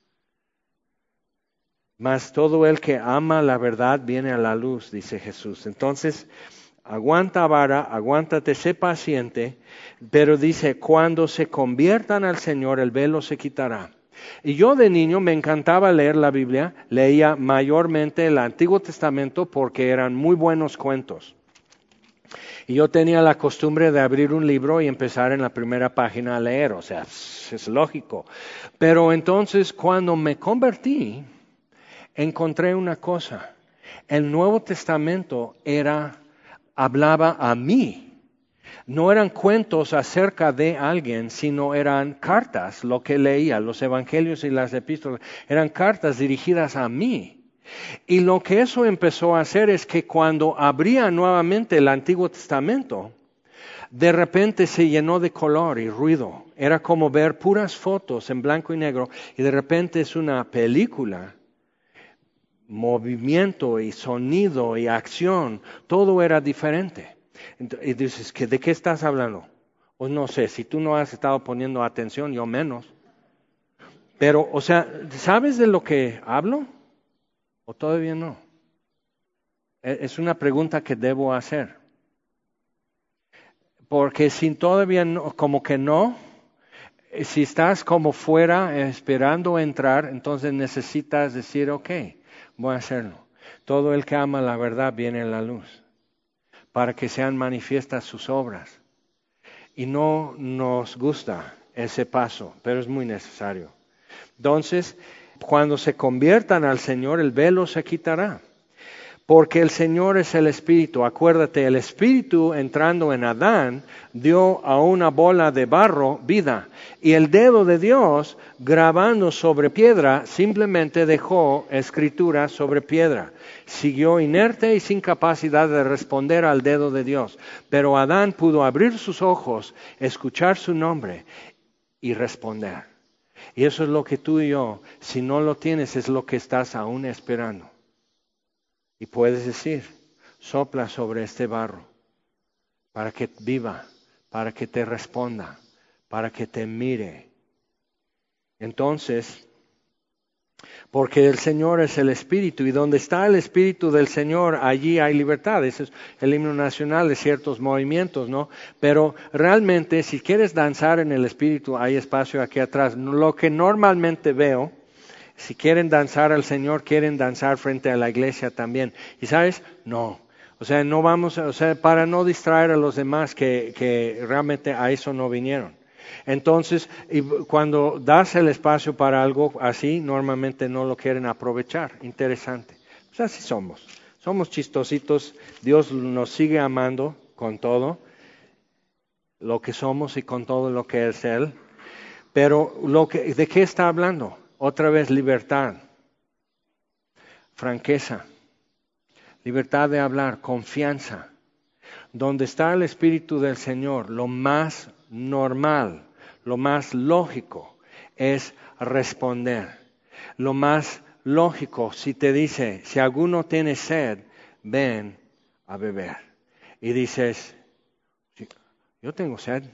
[SPEAKER 1] Mas todo el que ama la verdad viene a la luz, dice Jesús. Entonces, aguanta vara, aguántate, sé paciente, pero dice, cuando se conviertan al Señor, el velo se quitará. Y yo de niño me encantaba leer la Biblia, leía mayormente el Antiguo Testamento porque eran muy buenos cuentos. Y yo tenía la costumbre de abrir un libro y empezar en la primera página a leer, o sea, es lógico. Pero entonces cuando me convertí, encontré una cosa. El Nuevo Testamento hablaba a mí. No eran cuentos acerca de alguien, sino eran cartas, lo que leía, los evangelios y las epístolas, eran cartas dirigidas a mí. Y lo que eso empezó a hacer es que cuando abría nuevamente el Antiguo Testamento, de repente se llenó de color y ruido. Era como ver puras fotos en blanco y negro y de repente es una película. Movimiento y sonido y acción, todo era diferente. Y dices, ¿de qué estás hablando? Pues no sé, si tú no has estado poniendo atención, yo menos. Pero, o sea, ¿sabes de lo que hablo? ¿O todavía no? Es una pregunta que debo hacer. Porque si todavía no, como que no, si estás como fuera esperando entrar, entonces necesitas decir, ok, voy a hacerlo. Todo el que ama la verdad viene a la luz, para que sean manifiestas sus obras. Y no nos gusta ese paso, pero es muy necesario. Entonces, cuando se conviertan al Señor, el velo se quitará. Porque el Señor es el Espíritu. Acuérdate, el Espíritu entrando en Adán dio a una bola de barro vida. Y el dedo de Dios grabando sobre piedra simplemente dejó escritura sobre piedra. Siguió inerte y sin capacidad de responder al dedo de Dios. Pero Adán pudo abrir sus ojos, escuchar su nombre y responder. Y eso es lo que tú y yo, si no lo tienes, es lo que estás aún esperando. Y puedes decir, sopla sobre este barro para que viva, para que te responda, para que te mire. Entonces, porque el Señor es el Espíritu, y donde está el Espíritu del Señor, allí hay libertad. Ese es el himno nacional de ciertos movimientos, ¿no? Pero realmente, si quieres danzar en el Espíritu, hay espacio aquí atrás. Lo que normalmente veo, si quieren danzar al Señor, quieren danzar frente a la iglesia también. ¿Y sabes? No. O sea, no vamos, o sea, para no distraer a los demás que realmente a eso no vinieron. Entonces, cuando das el espacio para algo así, normalmente no lo quieren aprovechar. Interesante. Pues así somos. Somos chistositos. Dios nos sigue amando con todo lo que somos y con todo lo que es Él. Pero ¿de qué está hablando? Otra vez libertad, franqueza, libertad de hablar, confianza. Donde está el Espíritu del Señor, lo más normal, lo más lógico es responder. Lo más lógico, si te dice, si alguno tiene sed, ven a beber. Y dices, yo tengo sed.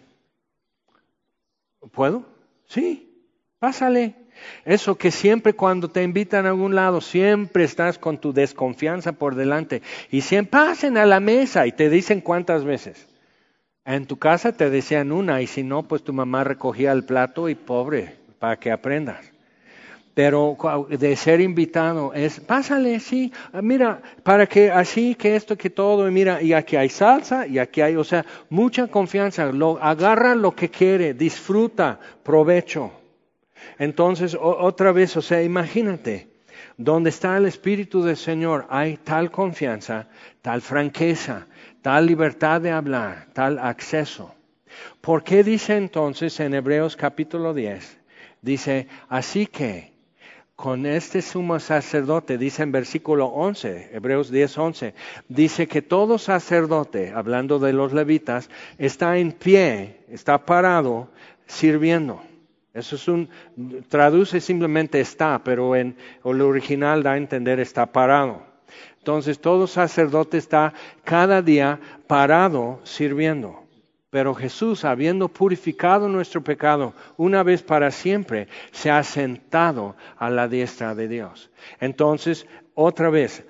[SPEAKER 1] ¿Puedo? Sí, pásale. Eso que siempre cuando te invitan a algún lado, siempre estás con tu desconfianza por delante. Y siempre pasen a la mesa y te dicen cuántas veces. En tu casa te decían una y si no, pues tu mamá recogía el plato y pobre, para que aprendas. Pero de ser invitado es, pásale, sí, mira, para que así, que esto, que todo, y mira, y aquí hay salsa, y aquí hay, o sea, mucha confianza, agarra lo que quiere, disfruta, provecho. Entonces, otra vez, o sea, imagínate, donde está el Espíritu del Señor hay tal confianza, tal franqueza, tal libertad de hablar, tal acceso. ¿Por qué dice entonces en Hebreos capítulo 10? Dice, así que con este sumo sacerdote, dice en versículo 11, Hebreos 10, 11, dice que todo sacerdote, hablando de los levitas, está en pie, está parado, sirviendo. Eso traduce simplemente está, pero en el original da a entender está parado. Entonces todo sacerdote está cada día parado sirviendo. Pero Jesús, habiendo purificado nuestro pecado una vez para siempre, se ha sentado a la diestra de Dios. Entonces, otra vez,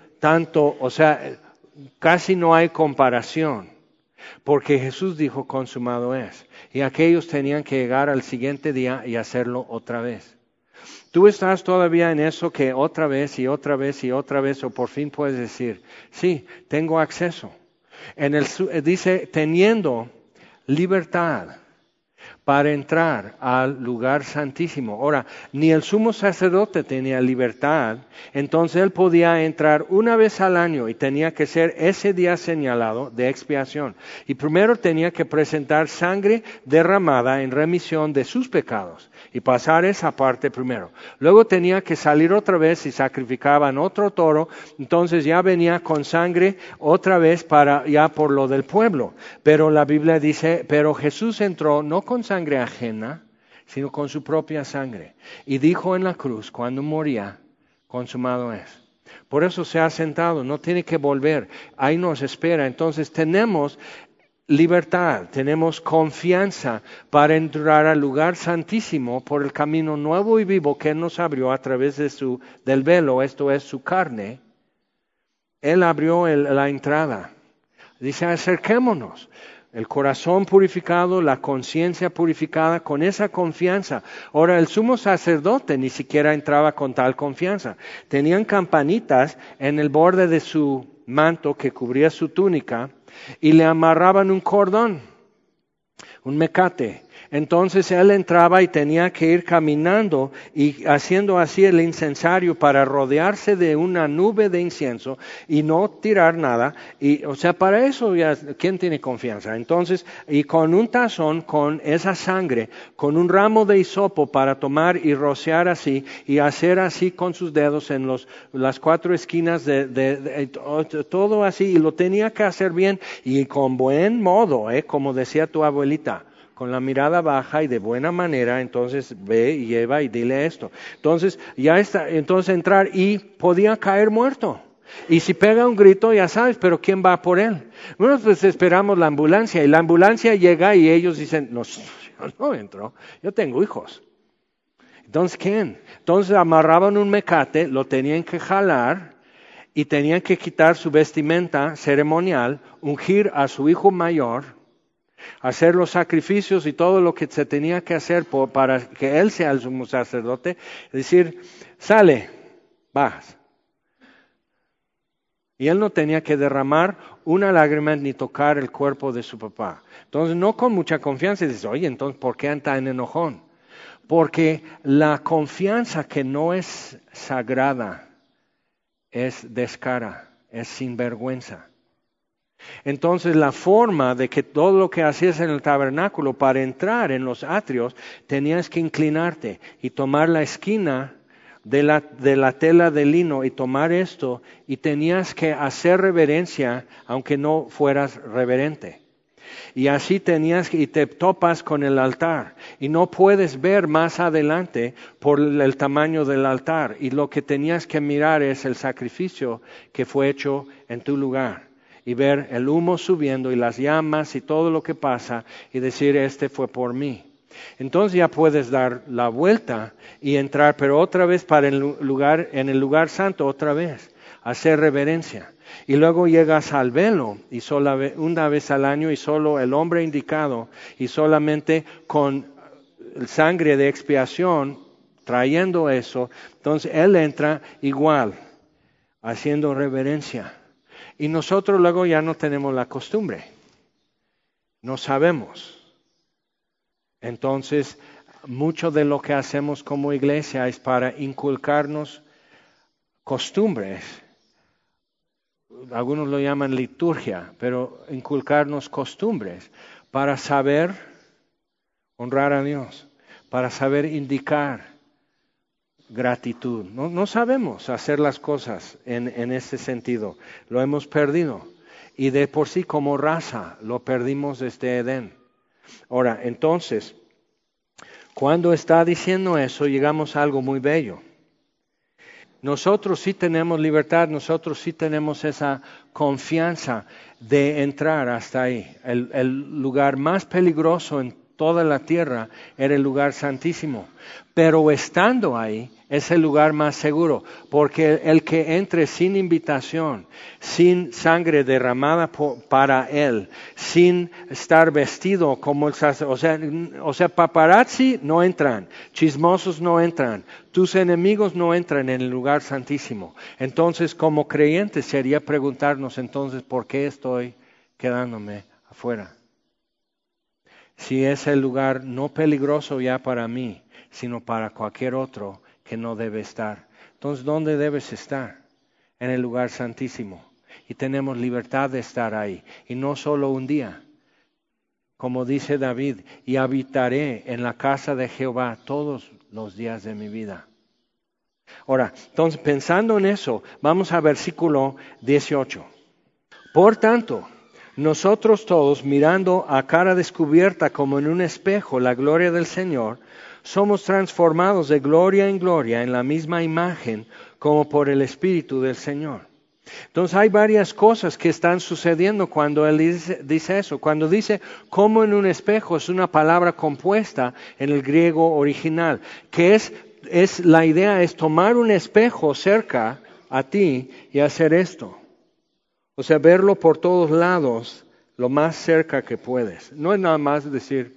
[SPEAKER 1] casi no hay comparación. Porque Jesús dijo, consumado es. Y aquellos tenían que llegar al siguiente día y hacerlo otra vez. Tú estás todavía en eso que otra vez y otra vez y otra vez, o por fin puedes decir, sí, tengo acceso. Dice, teniendo libertad para entrar al lugar santísimo. Ahora, ni el sumo sacerdote tenía libertad, entonces él podía entrar una vez al año y tenía que ser ese día señalado de expiación. Y primero tenía que presentar sangre derramada en remisión de sus pecados y pasar esa parte primero. Luego tenía que salir otra vez y sacrificaban otro toro, entonces ya venía con sangre otra vez ya por lo del pueblo. Pero la Biblia dice, pero Jesús entró no con sangre ajena, sino con su propia sangre. Y dijo en la cruz, cuando moría, consumado es. Por eso se ha sentado, no tiene que volver, ahí nos espera. Entonces tenemos libertad, tenemos confianza para entrar al lugar santísimo por el camino nuevo y vivo que Él nos abrió a través del velo, esto es su carne. Él abrió la entrada. Dice, acerquémonos. El corazón purificado, la conciencia purificada, con esa confianza. Ahora, el sumo sacerdote ni siquiera entraba con tal confianza. Tenían campanitas en el borde de su manto que cubría su túnica y le amarraban un cordón, un mecate. Entonces él entraba y tenía que ir caminando y haciendo así el incensario para rodearse de una nube de incienso y no tirar nada. O sea, para eso ya, ¿quién tiene confianza? Entonces, y con un tazón, con esa sangre, con un ramo de hisopo para tomar y rociar así y hacer así con sus dedos en las cuatro esquinas todo así. Y lo tenía que hacer bien y con buen modo, como decía tu abuelita. con la mirada baja y de buena manera, entonces ve y lleva y dile esto. Entonces, ya está, entonces entrar y podía caer muerto. Y si pega un grito, ya sabes, pero ¿quién va por él? Bueno, pues esperamos la ambulancia y la ambulancia llega y ellos dicen, no, yo no entro, yo tengo hijos. Entonces, ¿quién? Entonces amarraban un mecate, lo tenían que jalar y tenían que quitar su vestimenta ceremonial, ungir a su hijo mayor, hacer los sacrificios y todo lo que se tenía que hacer para que él sea el sumo sacerdote, decir, sale, bajas. Y él no tenía que derramar una lágrima ni tocar el cuerpo de su papá. Entonces, no con mucha confianza, dices, oye, entonces, ¿por qué tan enojón? Porque la confianza que no es sagrada es descara, es sinvergüenza. Entonces, la forma de que todo lo que hacías en el tabernáculo para entrar en los atrios, tenías que inclinarte y tomar la esquina de la tela de lino y tomar esto y tenías que hacer reverencia aunque no fueras reverente. Y así y te topas con el altar y no puedes ver más adelante por el tamaño del altar y lo que tenías que mirar es el sacrificio que fue hecho en tu lugar y ver el humo subiendo y las llamas y todo lo que pasa y decir este fue por mí. Entonces ya puedes dar la vuelta y entrar, pero otra vez en el lugar santo, otra vez, hacer reverencia. Y luego llegas al velo, y una vez al año, y solo el hombre indicado, y solamente con sangre de expiación, trayendo eso, entonces él entra igual, haciendo reverencia. Y nosotros luego ya no tenemos la costumbre, no sabemos. Entonces, mucho de lo que hacemos como iglesia es para inculcarnos costumbres. Algunos lo llaman liturgia, pero inculcarnos costumbres para saber honrar a Dios, para saber indicar gratitud. No sabemos hacer las cosas en ese sentido, lo hemos perdido. Y de por sí como raza lo perdimos desde Edén. Ahora, entonces, cuando está diciendo eso, llegamos a algo muy bello. Nosotros sí tenemos libertad, nosotros sí tenemos esa confianza de entrar hasta ahí. El lugar más peligroso en toda la tierra era el lugar santísimo. Pero estando ahí es el lugar más seguro, porque el que entre sin invitación, sin sangre derramada para él, sin estar vestido como el sacerdote, o sea, paparazzi no entran, chismosos no entran, tus enemigos no entran en el lugar santísimo. Entonces, como creyentes sería preguntarnos entonces, ¿por qué estoy quedándome afuera? Si es el lugar no peligroso ya para mí, sino para cualquier otro que no debe estar. Entonces, ¿dónde debes estar? En el lugar santísimo. Y tenemos libertad de estar ahí. Y no solo un día. Como dice David, y habitaré en la casa de Jehová todos los días de mi vida. Ahora, entonces, pensando en eso, vamos a versículo 18. Por tanto, nosotros todos, mirando a cara descubierta como en un espejo la gloria del Señor, somos transformados de gloria en gloria en la misma imagen como por el Espíritu del Señor. Entonces hay varias cosas que están sucediendo cuando él dice eso. Cuando dice como en un espejo es una palabra compuesta en el griego original, que la idea es tomar un espejo cerca a ti y hacer esto. O sea, verlo por todos lados, lo más cerca que puedes. No es nada más decir,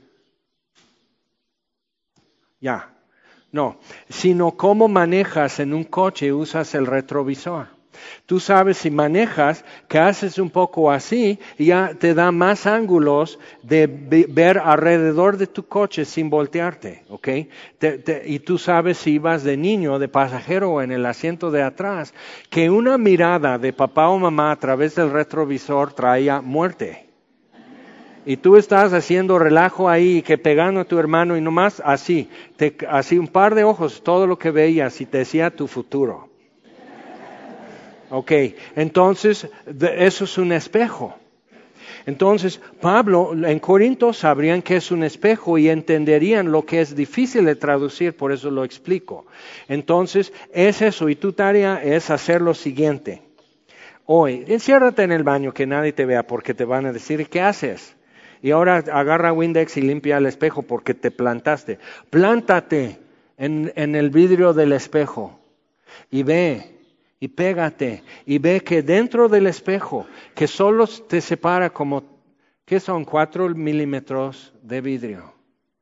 [SPEAKER 1] ya, no, sino cómo manejas en un coche y usas el retrovisor. Tú sabes si manejas que haces un poco así y ya te da más ángulos de ver alrededor de tu coche sin voltearte, ¿ok? Y tú sabes si vas de niño, de pasajero o en el asiento de atrás, que una mirada de papá o mamá a través del retrovisor traía muerte. Y tú estás haciendo relajo ahí, que pegando a tu hermano y nomás así un par de ojos, todo lo que veías y te decía tu futuro. Ok, entonces eso es un espejo. Entonces, Pablo, en Corinto sabrían que es un espejo y entenderían lo que es difícil de traducir, por eso lo explico. Entonces, es eso, y tu tarea es hacer lo siguiente. Hoy, enciérrate en el baño, que nadie te vea, porque te van a decir, ¿qué haces? Y ahora agarra Windex y limpia el espejo porque te plantaste. Plántate en el vidrio del espejo y ve. Y pégate y ve que dentro del espejo, que solo te separa como, ¿qué son? 4 milímetros de vidrio.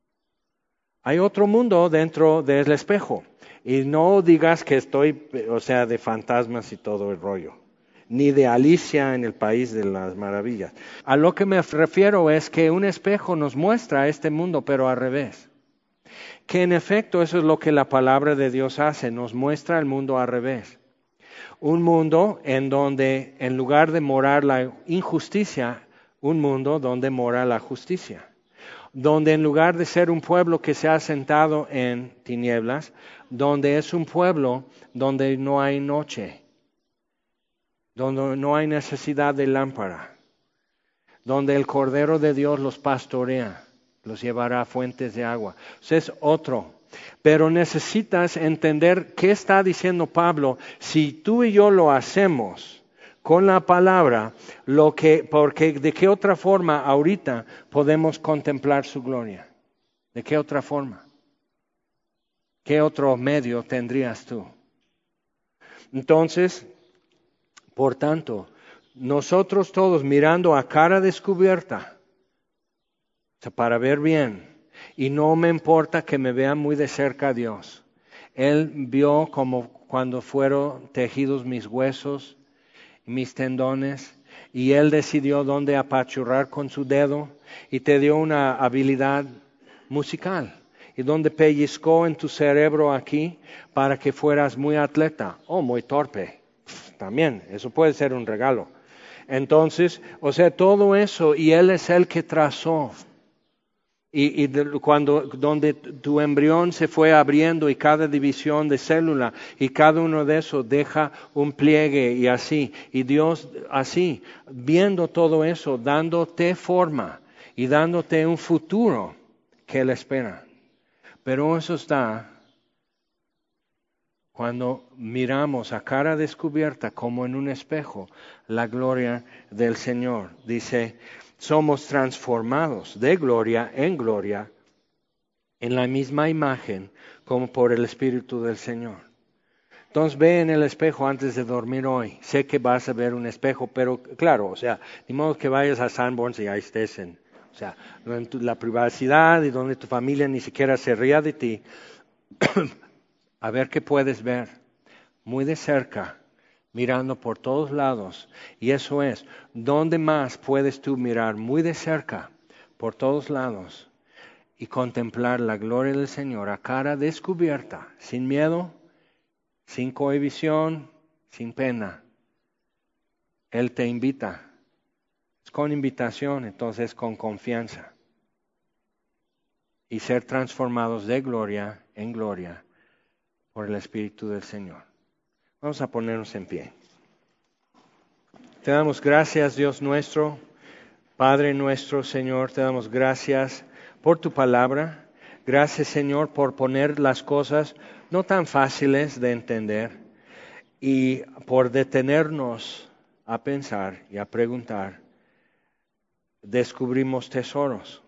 [SPEAKER 1] Hay otro mundo dentro del espejo. Y no digas que estoy, de fantasmas y todo el rollo. Ni de Alicia en el País de las Maravillas. A lo que me refiero es que un espejo nos muestra este mundo, pero al revés. Que en efecto eso es lo que la palabra de Dios hace, nos muestra el mundo al revés. Un mundo en donde, en lugar de morar la injusticia, un mundo donde mora la justicia. Donde en lugar de ser un pueblo que se ha sentado en tinieblas, donde es un pueblo donde no hay noche, donde no hay necesidad de lámpara, donde el Cordero de Dios los pastorea, los llevará a fuentes de agua. Eso es otro. Pero necesitas entender qué está diciendo Pablo. Si tú y yo lo hacemos con la palabra, porque de qué otra forma ahorita podemos contemplar su gloria. ¿De qué otra forma? ¿Qué otro medio tendrías tú? Entonces, por tanto, nosotros todos mirando a cara descubierta, para ver bien. Y no me importa que me vean muy de cerca a Dios. Él vio como cuando fueron tejidos mis huesos, mis tendones, y Él decidió dónde apachurrar con su dedo y te dio una habilidad musical. Y donde pellizcó en tu cerebro aquí para que fueras muy atleta o muy torpe. También, eso puede ser un regalo. Entonces, todo eso, y Él es el que trazó. Donde tu embrión se fue abriendo y cada división de célula y cada uno de esos deja un pliegue y así. Y Dios así, viendo todo eso, dándote forma y dándote un futuro que Él espera. Pero eso está cuando miramos a cara descubierta como en un espejo la gloria del Señor. Dice, somos transformados de gloria en la misma imagen como por el Espíritu del Señor. Entonces ve en el espejo antes de dormir hoy. Sé que vas a ver un espejo, pero claro, ni modo que vayas a Sanborns y ahí estés en la privacidad y donde tu familia ni siquiera se ría de ti. A ver qué puedes ver muy de cerca, mirando por todos lados. Y eso es, ¿dónde más puedes tú mirar muy de cerca, por todos lados, y contemplar la gloria del Señor a cara descubierta, sin miedo, sin cohibición, sin pena? Él te invita. Es con invitación, entonces con confianza. Y ser transformados de gloria en gloria por el Espíritu del Señor. Vamos a ponernos en pie. Te damos gracias, Dios nuestro, Padre nuestro, Señor, te damos gracias por tu palabra. Gracias, Señor, por poner las cosas no tan fáciles de entender y por detenernos a pensar y a preguntar. Descubrimos tesoros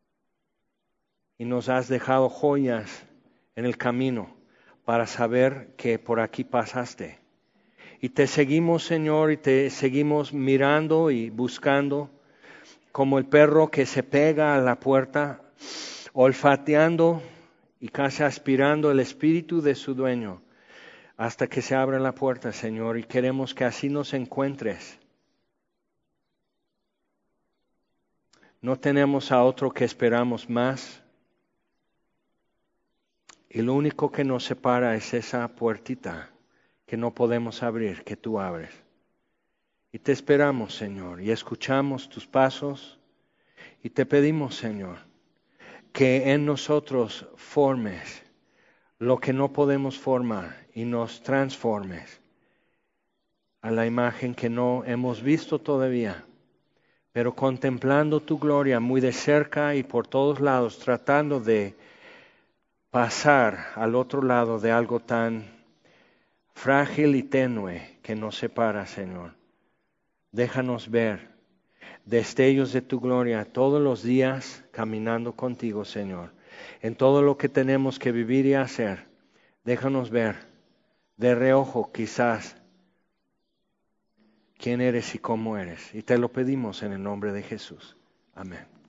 [SPEAKER 1] y nos has dejado joyas en el camino para saber que por aquí pasaste. Y te seguimos, Señor, y te seguimos mirando y buscando como el perro que se pega a la puerta, olfateando y casi aspirando el espíritu de su dueño hasta que se abra la puerta, Señor, y queremos que así nos encuentres. No tenemos a otro que esperamos más. Y lo único que nos separa es esa puertita que no podemos abrir, que tú abres. Y te esperamos, Señor, y escuchamos tus pasos. Y te pedimos, Señor, que en nosotros formes lo que no podemos formar y nos transformes a la imagen que no hemos visto todavía, pero contemplando tu gloria muy de cerca y por todos lados, tratando de pasar al otro lado de algo tan frágil y tenue que nos separa, Señor. Déjanos ver destellos de tu gloria todos los días caminando contigo, Señor. En todo lo que tenemos que vivir y hacer, déjanos ver de reojo quizás quién eres y cómo eres. Y te lo pedimos en el nombre de Jesús. Amén.